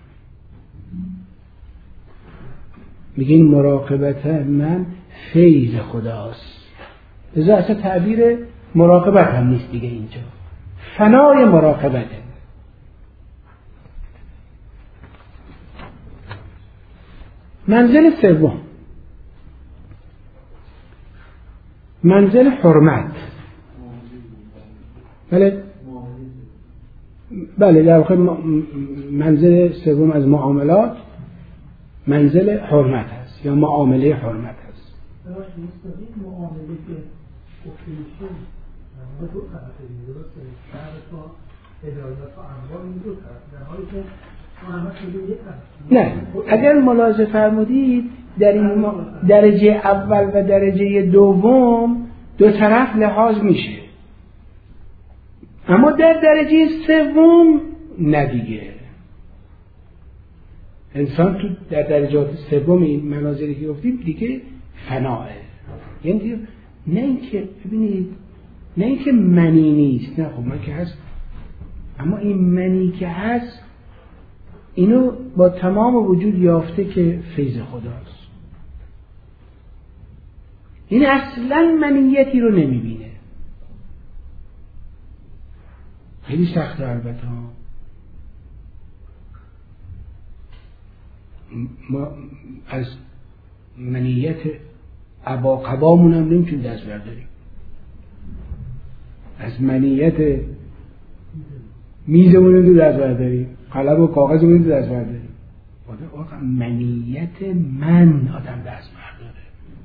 میگه این مراقبت من فیض خداست. لذا اصلا تعبیر مراقبت هم نیست دیگه، اینجا فنای مراقبته. منزل سوم، منزل حرمت. بله در واقع منزل سوم از معاملات منزل حرمت هست یا معامله حرمت هست. معامله که گفتیشه دو طرفه دیگه، درسته؟ طرف با هدایت و انواع این دو طرف، در حالی که حرمت شده یک طرف. نه، اگر ملاحظه فرمودید در این درجه اول و درجه دوم دو طرف لحاظ میشه، اما در درجه سوم نه دیگه. انسان تو در درجات سوم این منازلی که گفتیم دیگه فناه. یعنی دیگه نه اینکه ببینید، نه اینکه منی نیست، نه خب من که هست، اما این منی که هست اینو با تمام وجود یافته که فیض خداست. این اصلا منیتی رو نمیبینه. خیلی سخته البته. ما از منیت ابا قبامون هم نمیتونیم دست برداریم، از منیت میزمون رو دست برداریم، قلم و کاغذمون رو دست برداریم. واقعا منیت من آدم دست برداره.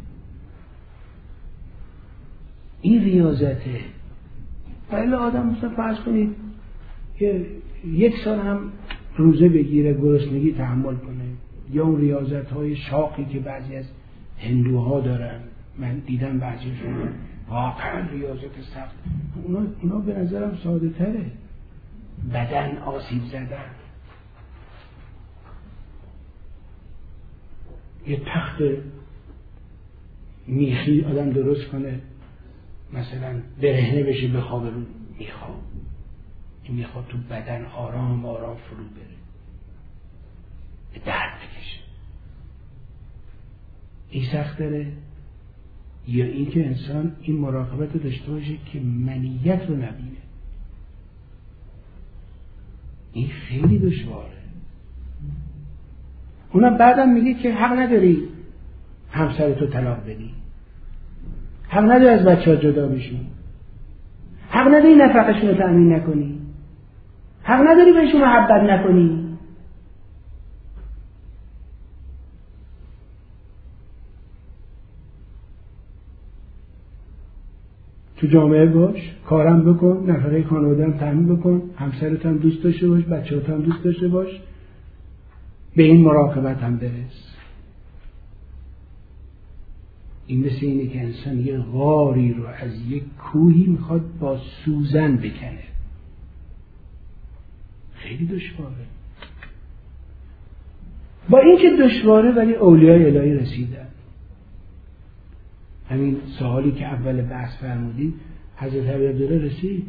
این ریاضته. ولی آدم مثلا فرض کنید که یک سال هم روزه بگیره، گرسنگی تحمل کنه، یا اون ریاضت های شاقی که بعضی از هندوها دارن، من دیدم بعضیشون واقعا ریاضت سخت، اونا به نظرم ساده تره. بدن آسیب زدن، یه تخت میخی آدم درست کنه، مثلا برهنه بشه بخوابه رو میخواب، این میخواد تو بدن آرام آرام فرو بره، به درد بکشه. این سخت داره. یا این که انسان این مراقبت رو داشته باشه که منیت رو نبینه، این خیلی دشواره. اونم بعدم میگه که حق نداری همسرتو طلاق بدی، حق نداری از بچه‌ها جدا بشی، حق نداری نفقه‌شون رو تأمین نکنی، حق نداری بهشون محبت نکنی. تو جامعه باش، کارم بکن، نفقه خانواده هم تأمین بکن، همسرت هم دوست داشته باش، بچه‌هات هم دوست داشته باش، به این مراقبت هم برس. این مثل اینه که انسان یه غاری رو از یک کوهی میخواد با سوزن بکنه. خیلی دشواره. با این که دشواره ولی اولیای الهی رسیدن. همین سوالی که اول بحث فرمودید، حضرت ابی عبدالله رسید.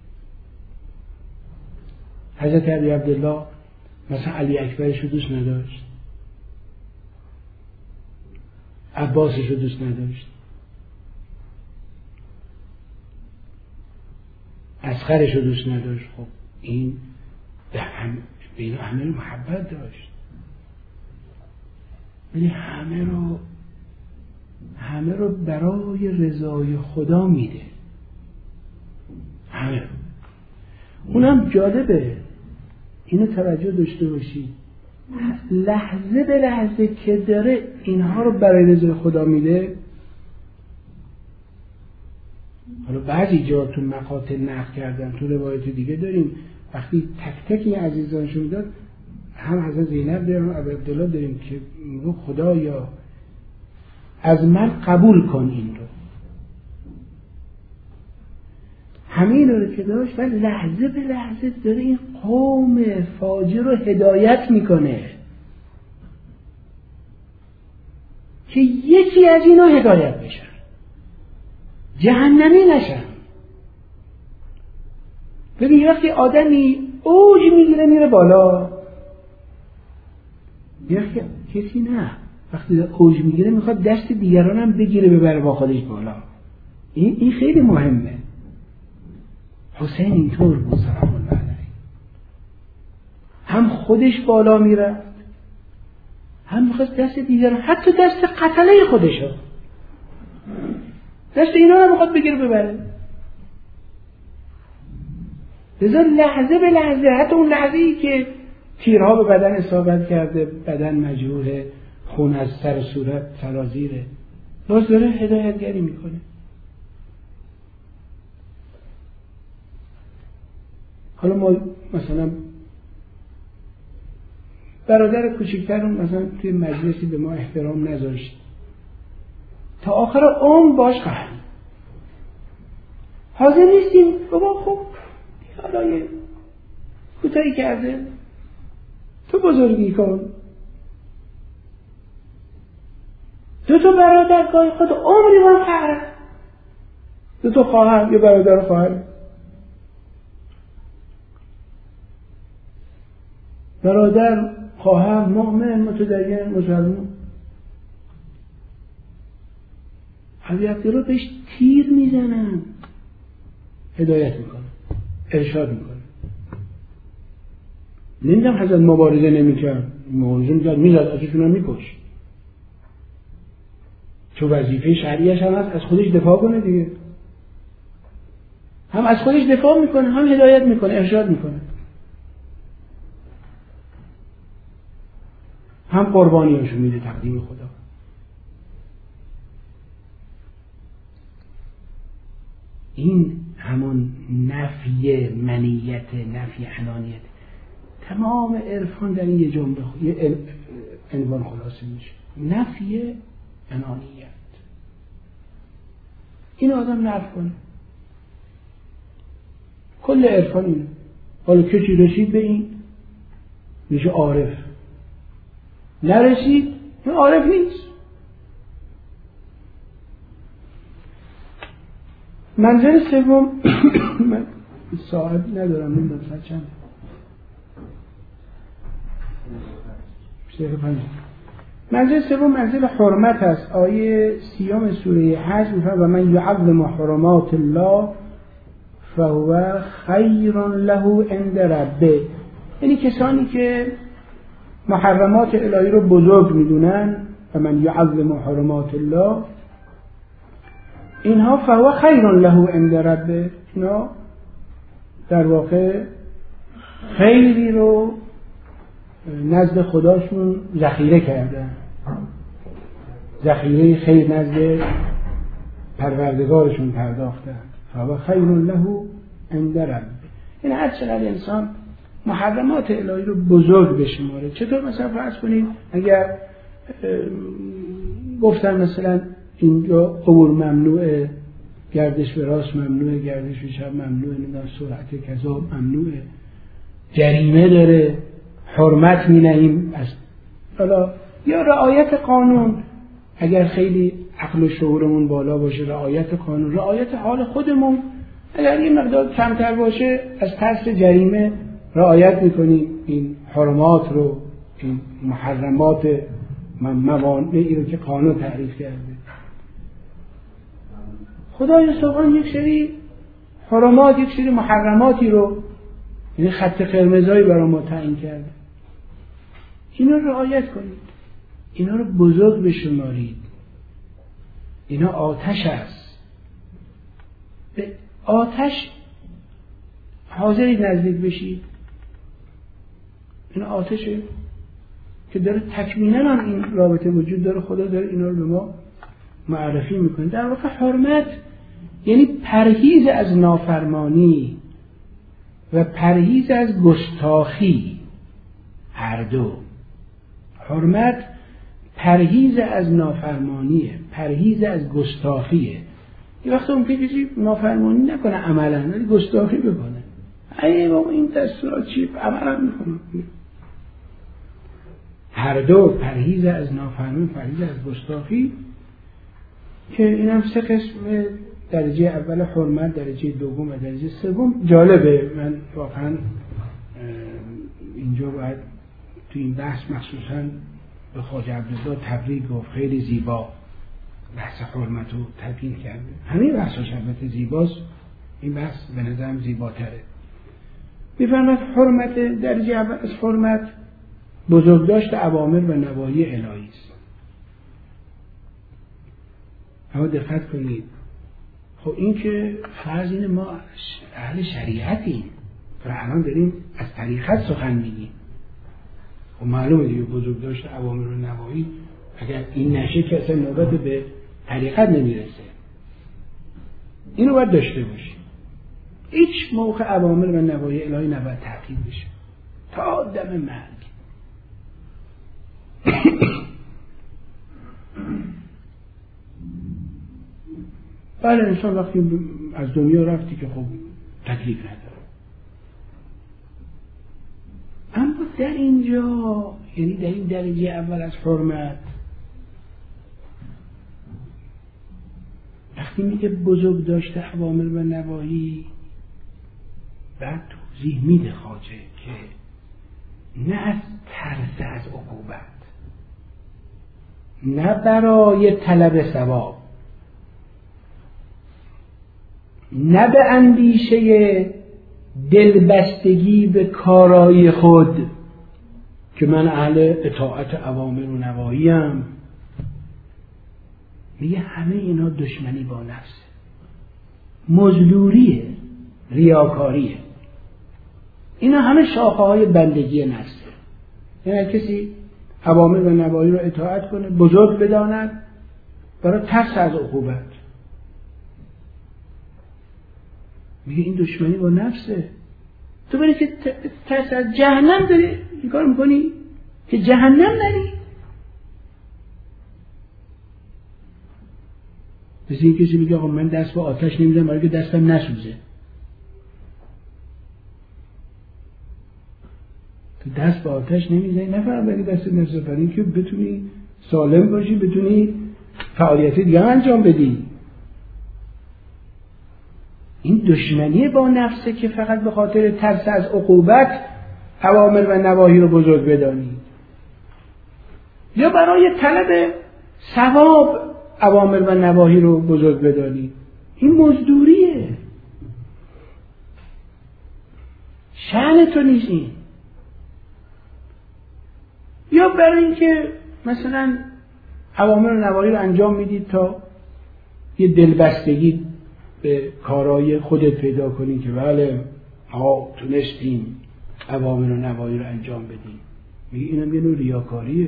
حضرت ابی عبدالله مثلا علی اکبرش رو دوست نداشت، عباسش رو دوست نداشت، اصغرش رو دوست نداشت. خب این به این همه محبت داشت، ولی همه رو برای رضای خدا میده. همه رو. اونم جالبه، اینو توجه داشته باشید، لحظه به لحظه که داره اینها رو برای رضای خدا میده، حالا بعضی جا تو مقاطع نقل کردن، تو روایت دیگه داریم وقتی تک تک این عزیزانشون داد، هم حضرت زینب داریم و عبدالله داریم که میگو خدایا از من قبول کن این رو. همین رو که داشت و لحظه به لحظه داره این قوم فاجر رو هدایت میکنه که یکی از اینا هدایت بشن، جهنمی نشن. ببین وقتی آدمی اوج میگیره میره بالا، وقتی کسی نه وقتی اوج میگیره میخواد دست دیگران هم بگیره ببره با خودش بالا. این خیلی مهمه. حسین اینطور بود سلام الله علیه، هم خودش بالا میرفت هم میخواست دست دیگران، حتی دست قتله خودشو، دست اینا رو میخواد بگیره ببره. لذا لحظه به لحظه، حتی اون لحظه‌ای که تیرها به بدن اصابت کرده، بدن مجروحه، خون از سر صورت سرازیره، باز داره هدایتگری میکنه. حالا ما مثلا برادر کوچکترم مثلا توی مجلسی به ما احترام نذاشت، تا آخر عمر باش قهر، حاضر نیستیم بابا خب حالا یه کوتاهی کرده تو بزرگی کن. دو تا برادر گاهی خود عمری من قهر، دو تا خواهر، یه برادر خواهر، برادر خواهر مؤمن متدین مسلمان، حضرت رو بهش تیر میزنن، هدایت میکنن، ارشاد میکنن. نمیدونم حضرت مبارزه نمیکرد، مبارزه میکرد، میزد ازشون هم میکش، چون وظیفه شرعیش هم هست از خودش دفاع کنه دیگه، هم از خودش دفاع میکنه هم هدایت میکنه، ارشاد میکنه، هم قربانیاشو میده تقدیم خدا. این همون نفی منیت، نفی انانیت. تمام عرفان در این یه جمله یه عنوان خلاصه میشه، نفی انانیت. این آدم نفی کنه، کل عرفان اینه. حالا کسی رسید به این میشه عارف، نرسید این عارف نیست. منزل سوم من ساعت ندارم، نمیدونم ساعت چند. منزل سوم منزل حرمت است. آیه 30 سوره حج میفرماید و من یعظم حرمات الله فهو خیر له عند ربه، یعنی کسانی که محرمات الهی رو بزرگ میدونن و من یعظم حرمات الله، اینها فهو خیر له عند ربه، اینا در واقع خیری رو نزد خداشون ذخیره کردن، ذخیره خیر نزد پروردگارشون پرداختن. فهو خیر له عند ربه، این هر چقدر انسان محرمات الهی رو بزرگ بشماره. چطور مثلا فرض کنید اگر گفتن مثلا اینجا عبور ممنوعه، گردش به راست ممنوعه، گردش به چپ ممنوعه، نمیدونم سرعت کذاب ممنوعه، جریمه داره، حرمت می‌نهیم از حالا یا رعایت قانون، اگر خیلی عقل و شعورمون بالا باشه، رعایت قانون، رعایت حال خودمون اگر یه مقدار کمتر باشه، از ترس جریمه رعایت میکنیم این حرمات رو، این محرمات موانعی رو که قانون تعریف کرده. خدای سبحان یک سری حرمات، یک سری محرماتی رو، یعنی خط قرمزایی برای ما تعیین کرده، اینا رو رعایت کنید، اینا رو بزرگ بشمارید. اینا آتش است، به آتش حاضرید نزدیک بشید. این آتشه که داره تکمیلا هم این رابطه وجود داره، خدا داره اینا رو به ما معرفی میکنه. در واقع حرمت یعنی پرهیز از نافرمانی و پرهیز از گستاخی، هر دو. حرمت پرهیز از نافرمانیه، پرهیز از گستاخیه. یه وقت اون کسی نافرمانی نکنه عملا، ولی گستاخی بکنه، ای بابا این دستورات چی عملا میکنه. هر دو، پرهیز از نافرمانی، پرهیز از گستاخی، که این هم 3 قسم: درجه اول حرمت، درجه دوم و درجه سوم. جالبه، من واقعا اینجا باید تو این بحث مخصوصا به خواجه عبدالله تبریک گفت، خیلی زیبا بحث حرمت رو تبیین کرده. همین بحثاش البته زیباست، این بحث به نظرم زیباتره. میفرماید حرمت، درجه اول از حرمت بزرگداشت اوامر و نواهی الهی است. اما دقت کنید، خب این که فرض اینه ما اهل شریعتیم و الان داریم از طریقت سخن میگیم. خب معلومه دیگه بزرگداشت اوامر و نواهی اگر این نشه که اصلا نوبت به طریقت نمیرسه. اینو باید داشته باشیم. هیچ موقع اوامر و نواهی الهی نباید تعطیل بشه تا دم مرگ. بله انسان وقتی از دنیا رفتی که خب تکلیف نداره. اما در اینجا، یعنی در این درجه اول از حرمت، وقتی میگه بزرگ داشته اوامر و نواهی، بعد توضیح میده خواجه که نه از ترس از عقوبت، نه برای طلب ثواب، نه به اندیشه دلبستگی به کارایی خود که من اهل اطاعت اوامر و نواهیم. میگه همه اینا دشمنی با نفسه، مزدوریه، ریاکاریه. اینا همه شاخه های بندگی نفسه. یعنی کسی اوامر و نواهی رو اطاعت کنه، بزرگ بداند برای ترس از عقوبت، میگه این دشمنی با نفسه. تو برای که ترس از جهنم داری این کار میکنی که جهنم نری. مثل این کسی میگه آقا من دست به آتش نمیدم برای که دستم نسوزه. تو دست به آتش نمیزنی نفرم برای دست نسوزه، برای این که بتونی سالم باشی، بتونی فعالیت دیگه انجام بدی. این دشمنی با نفسه که فقط به خاطر ترس از عقوبت اوامر و نواهی رو بزرگ بدانید، یا برای طلب ثواب اوامر و نواهی رو بزرگ بدانید. این مزدوریه، شأن تو نیست این. یا برای اینکه مثلا اوامر و نواهی رو انجام میدید تا یه دلبستگی به کارهای خودت پیدا کنی که بله ها تونستیم اوامر و نواهی رو انجام بدیم. میگه اینم یه نوع ریاکاریه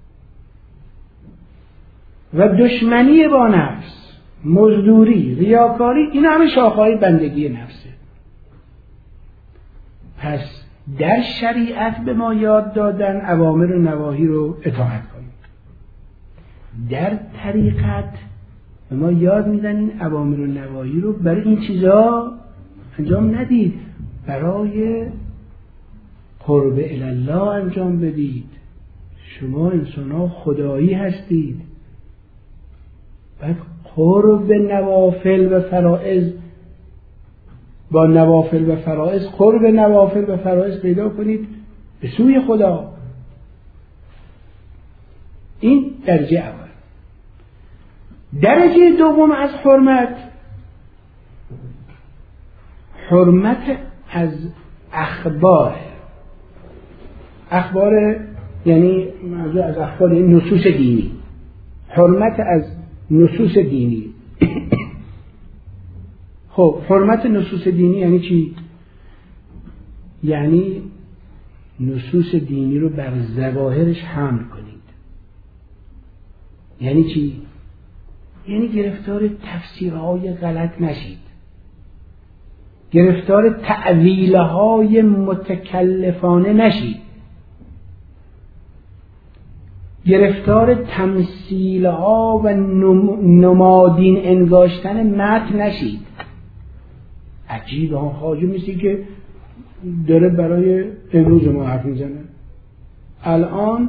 و دشمنی با نفس، مزدوری، ریاکاری. این همه شاخه‌های بندگی نفسه. پس در شریعت به ما یاد دادن اوامر و نواهی رو اطاعت کنیم. در طریقت به ما یاد میدن این اوامر و نواهی رو برای این چیزا انجام ندید، برای قرب الله انجام بدید. شما انسان‌ها خدایی هستید، باید قرب نوافل و فرائض، با نوافل و فرائض، قرب نوافل و فرائض پیدا کنید به سوی خدا. این درجه اول. درجه دوم از حرمت، حرمت از اخبار یعنی موضوع از اخبار، یعنی نصوص دینی. حرمت از نصوص دینی. خب حرمت نصوص دینی یعنی چی؟ یعنی نصوص دینی رو بر ظواهرش حمل کنید. یعنی چی؟ یعنی گرفتار تفسیرهای غلط نشید، گرفتار تأویلهای متکلفانه نشید، گرفتار تمثیلها و نمادین انگاشتن متن نشید. عجیب ها، خواجه مثل که داره برای امروز ما حرف میزنه. الان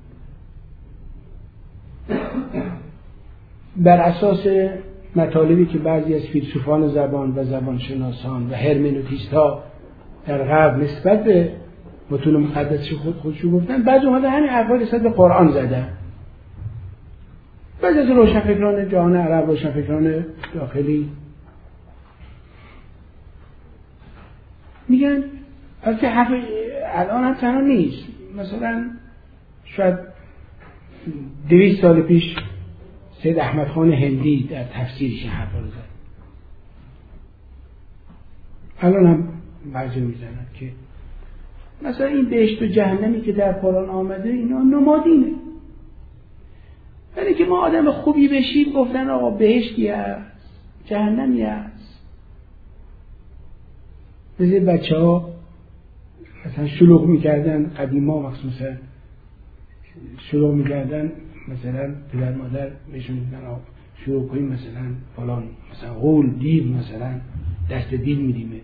بر اساس مطالبی که بعضی از فیلسوفان زبان و زبانشناسان و هرمنوتیست ها در غرب نسبت به متون مقدس خودشون گفتن، بعضی اومدن همین حرفا نسبت به قرآن زدن. بعضی از روشنفکران جهان عرب، روشنفکران داخلی میگن البته حرف الان هم تنها نیست، مثلا شاید 200 سال پیش سید احمد خان هندی در تفسیرش این حرفا رو زد. الان هم بعضی میزنن که مثلا این بهشت و جهنمی که در قرآن آمده اینا نمادینه، ولی که ما آدم خوبی بشیم گفتن آقا بهشتی هست، جهنمی هست. مثل بچه ها مثلا شلوغ میکردن قدیما، مخصوصا شلوغ میکردن، مثلا پدر مادر بهشون میگن آقا شروع کنیم مثلا فلان، مثلا غول دیو، مثلا دست دیو میدیمت،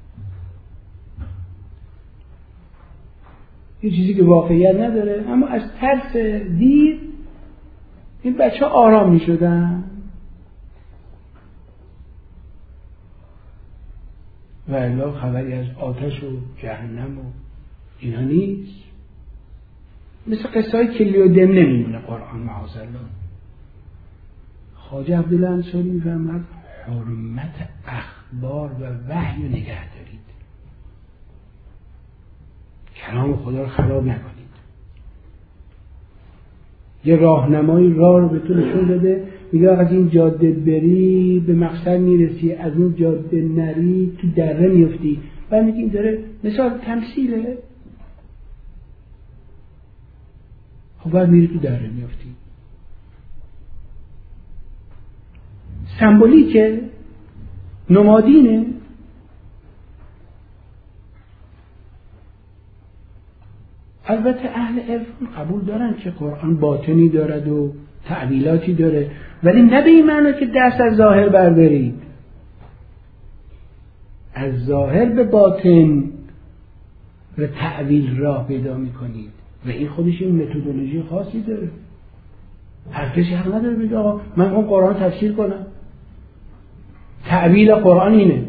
یه چیزی که واقعیت نداره، اما از ترس دیو این بچه ها آرام میشدن و الا خبری از آتش و جهنم و اینا نیست. مثل قصه های کلی و دم نمیمونه قرآن معاذالله. خواجه عبدالله انصاری میفرماد حرمت اخبار و وحی رو نگه دارید، کلام خدا رو خراب نکنید. یه راهنمایی راه رو به تو نشون داده، میگه از این جاده بری به مقصد میرسی، از این جاده نری تو دره میفتی. بعد میگه این داره مثال تمثیله، خب بعد میری تو دره میفتی. سمبولیکه، نمادینه. البته اهل عرفان قبول دارن که قرآن باطنی دارد و تعبیلاتی داره، ولی نه به این معنی که دست از ظاهر بردارید. از ظاهر به باطن و تعبیل راه پیدا میکنید و این خودش این متدولوژی خاصی داره. هر کسی حق نداره بگه آقا من اون قرآن تفسیر کنم، تعبیل قرآن اینه.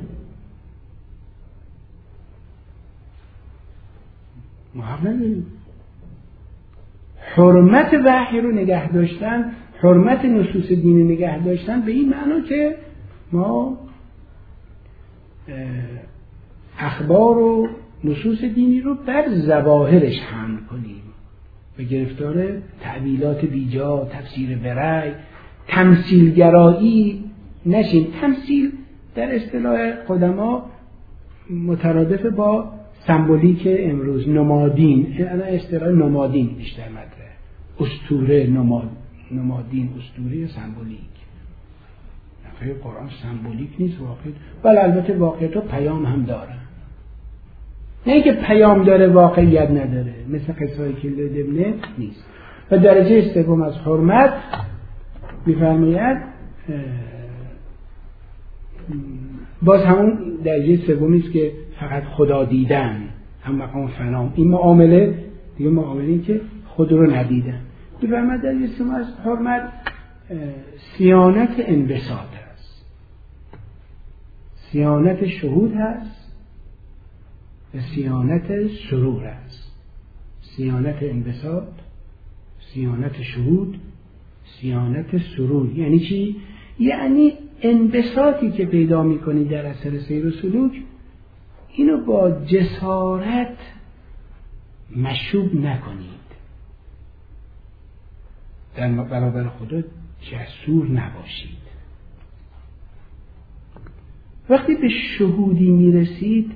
ما حق نداریم. حرمت وحی رو نگه داشتن، حرمت نصوص دینی نگه داشتن به این معنی که ما اخبار و نصوص دینی رو بر ظواهرش حمل کنیم و گرفتار تعبیلات بیجا، تفسیر برای، تمثیلگرایی نشیم. تمثیل در اصطلاح قدما مترادف با سمبولیک امروز، نمادین. الان اصطلاح نمادین بیشتر مطرحه. اسطوره، نمادین، اسطوره، سمبولیک. نفعه قرآن سمبولیک نیست واقعیت، ولی البته واقعیت و پیام هم داره. نه اینکه پیام داره واقعیت نداره، مثل قصه‌ای که دبنه نیست. و درجه سوم از حرمت می‌فرماید باز همون درجه سومی است که فقط خدا دیدن، هم مقام فنا. این معامله دیگه معامله که خود رو ندیدن. می‌فرماید درجه سوم از حرمت صیانت انبساط هست، صیانت شهود هست و صیانت سرور هست. صیانت انبساط، صیانت شهود، صیانت سرور. یعنی چی؟ یعنی انبساطی که پیدا می‌کنید در اثر سیر و سلوک، اینو با جسارت مشوب نکنید. در برابر خدا جسور نباشید. وقتی به شهودی میرسید،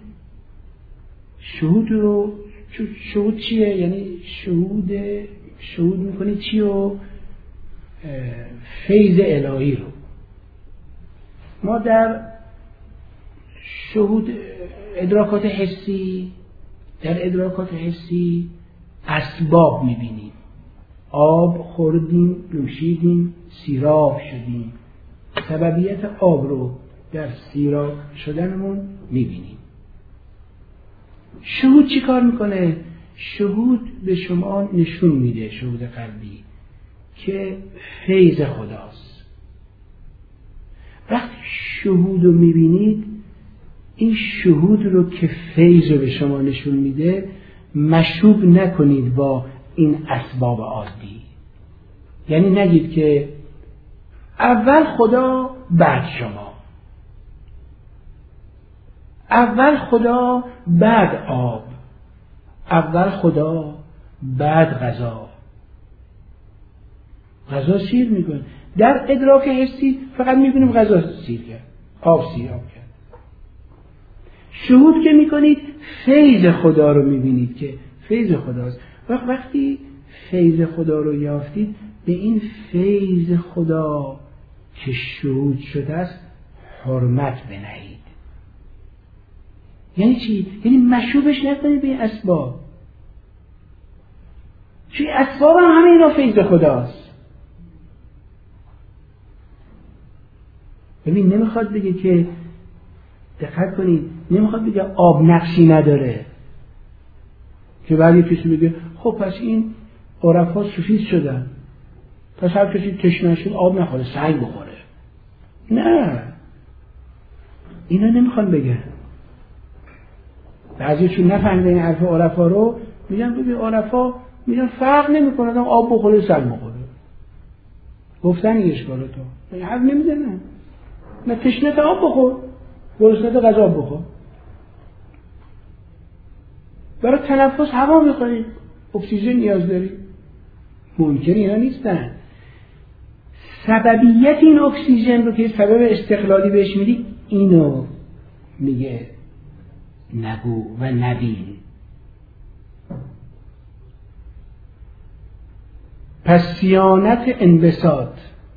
شهود چیه؟ یعنی شهود میکنید چی؟ و فیض الهی رو. ما در شهود ادراکات حسی اسباب میبینیم. آب خوردیم، نوشیدیم، سیراب شدیم. سببیت آب رو در سیراب شدنمون میبینیم. شهود چی کار میکنه؟ شهود به شما نشون میده، شهود قلبی، که فیض خداست. وقتی شهود رو میبینید، این شهود رو که فیض رو به شما نشون میده مشوب نکنید با این اسباب عادی. یعنی نگید که اول خدا بعد شما، اول خدا بعد آب، اول خدا بعد غذا. غذا سیر میکنه. در ادراک حسی فقط میبینیم غذا سیر کرد، آب کرد. شهود که میکنید فیض خدا رو میبینید که فیض خداست. وقتی فیض خدا رو یافتید، به این فیض خدا که شهود شده است حرمت بنهید. یعنی چی؟ یعنی مشوبش نکنید به این اسباب. چون اسباب هم همه اینا فیض خداست. ببین نمیخواد بگه که، دقت کنید، نمیخواد بگه آب نقشی نداره، که بعد کسی بگه خب پس این عرفا سوفیست شدن، پس هر کسی تشنه شد آب نخوره، سنگ بخوره. نه، اینا نمیخوان بگه. بعضیشون نفهمیدن این حرف عرفا رو، میگن ببین عرفا میگن فرق نمیکنه آدم آب بخوره سنگ بخوره. گفتن این اشکاله تو حرف نمیزنن. نه تشنه آب بخور، گرسنه غذا بخور. برای تنفس هوا میخوری، اکسیژن نیاز داری. ممکن اینا نیستن. سببیت این اکسیژن رو که سبب استقلالی بهش میدی، اینو میگه نگو و نبین. پس صیانت انبساط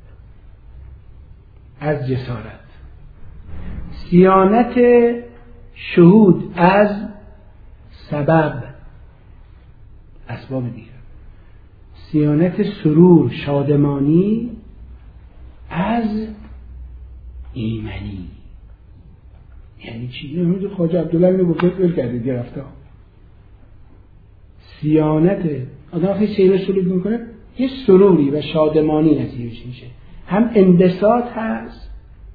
از جسارت، صیانت شهود از سبب، اسباب دیگر، صیانت سرور، شادمانی از ایمنی. یعنی چی؟ یعنی خواجه عبدالله اینو گفته ول کرده گرفته. صیانت آدم وقتی سیر سلوک میکنه یه سروری و شادمانی نصیبش میشه. هم انبساط هست،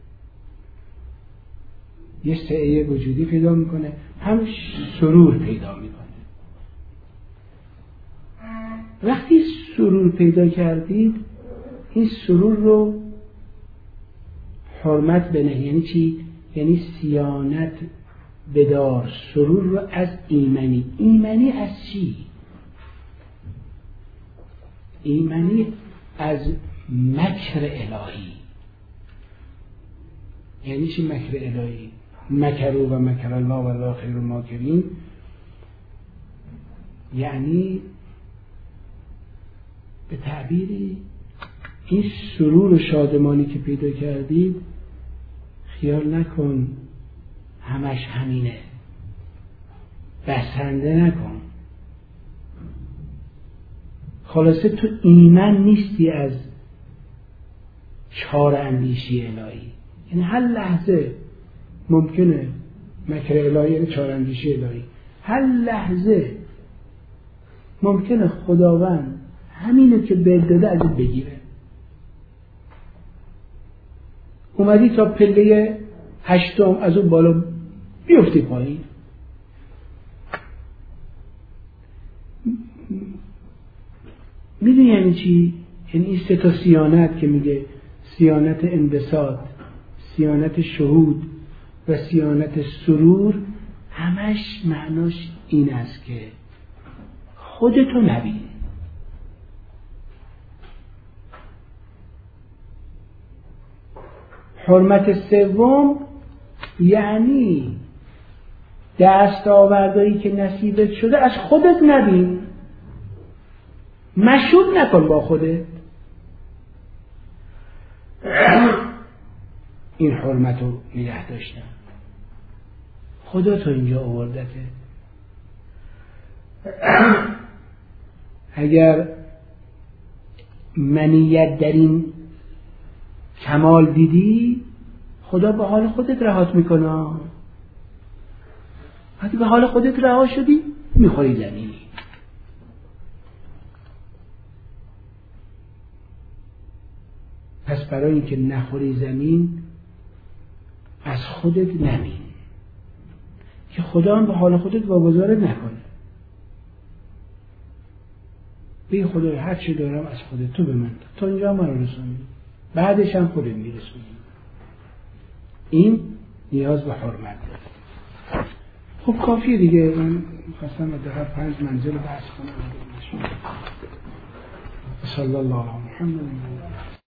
یه سعه وجودی پیدا میکنه، هم سرور پیدا میکنه. وقتی سرور پیدا کردید، این سرور رو حرمت بنه. یعنی چی؟ یعنی صیانت بدار سرور رو از ایمنی. ایمنی از چی؟ ایمنی از مکر الهی. یعنی چی مکر الهی؟ مکروا و مکر الله و الله خیر الماکرین. یعنی به تعبیری این سرور و شادمانی که پیدا کردید، خیال نکن همش همینه، بسنده نکن. خلاصه تو ایمن نیستی از چار اندیشی الهی. یعنی هر لحظه ممکنه مکر الهی، یعنی چار اندیشی الهی، هر لحظه ممکنه خداوند همینو که بهت داده ازت بگیره. اومدی تا پله 8 از اون بالا بیفتی پایین. میدونی یعنی چی؟ یعنی این سه تا صیانت که میگه صیانت انبساط، صیانت شهود و صیانت سرور، همش معناش این است که خودتو نبین. حرمت سوم یعنی دستاوردهایی که نصیبت شده از خودت نبین، مشهود نکن با خودت. این حرمت رو نگه داشتن. خدا تو اینجا آوردته. اگر منیت در این کمال دیدی، خدا به حال خودت رهات میکنه. وقتی به حال خودت رها شدی میخوری زمین. پس برای اینکه نخوری زمین از خودت نمین که خدا هم به حال خودت واگذارت نکنه. بی خدای هر چی دارم از خودت تو به من تا اینجا من رو رسونی، بعدش هم خودت میرسونی. این نیاز به حرمت داره. خب کافیه دیگه. من خواستم دقیقا 5 منزل بحث کنم. صلی الله علیه محمد.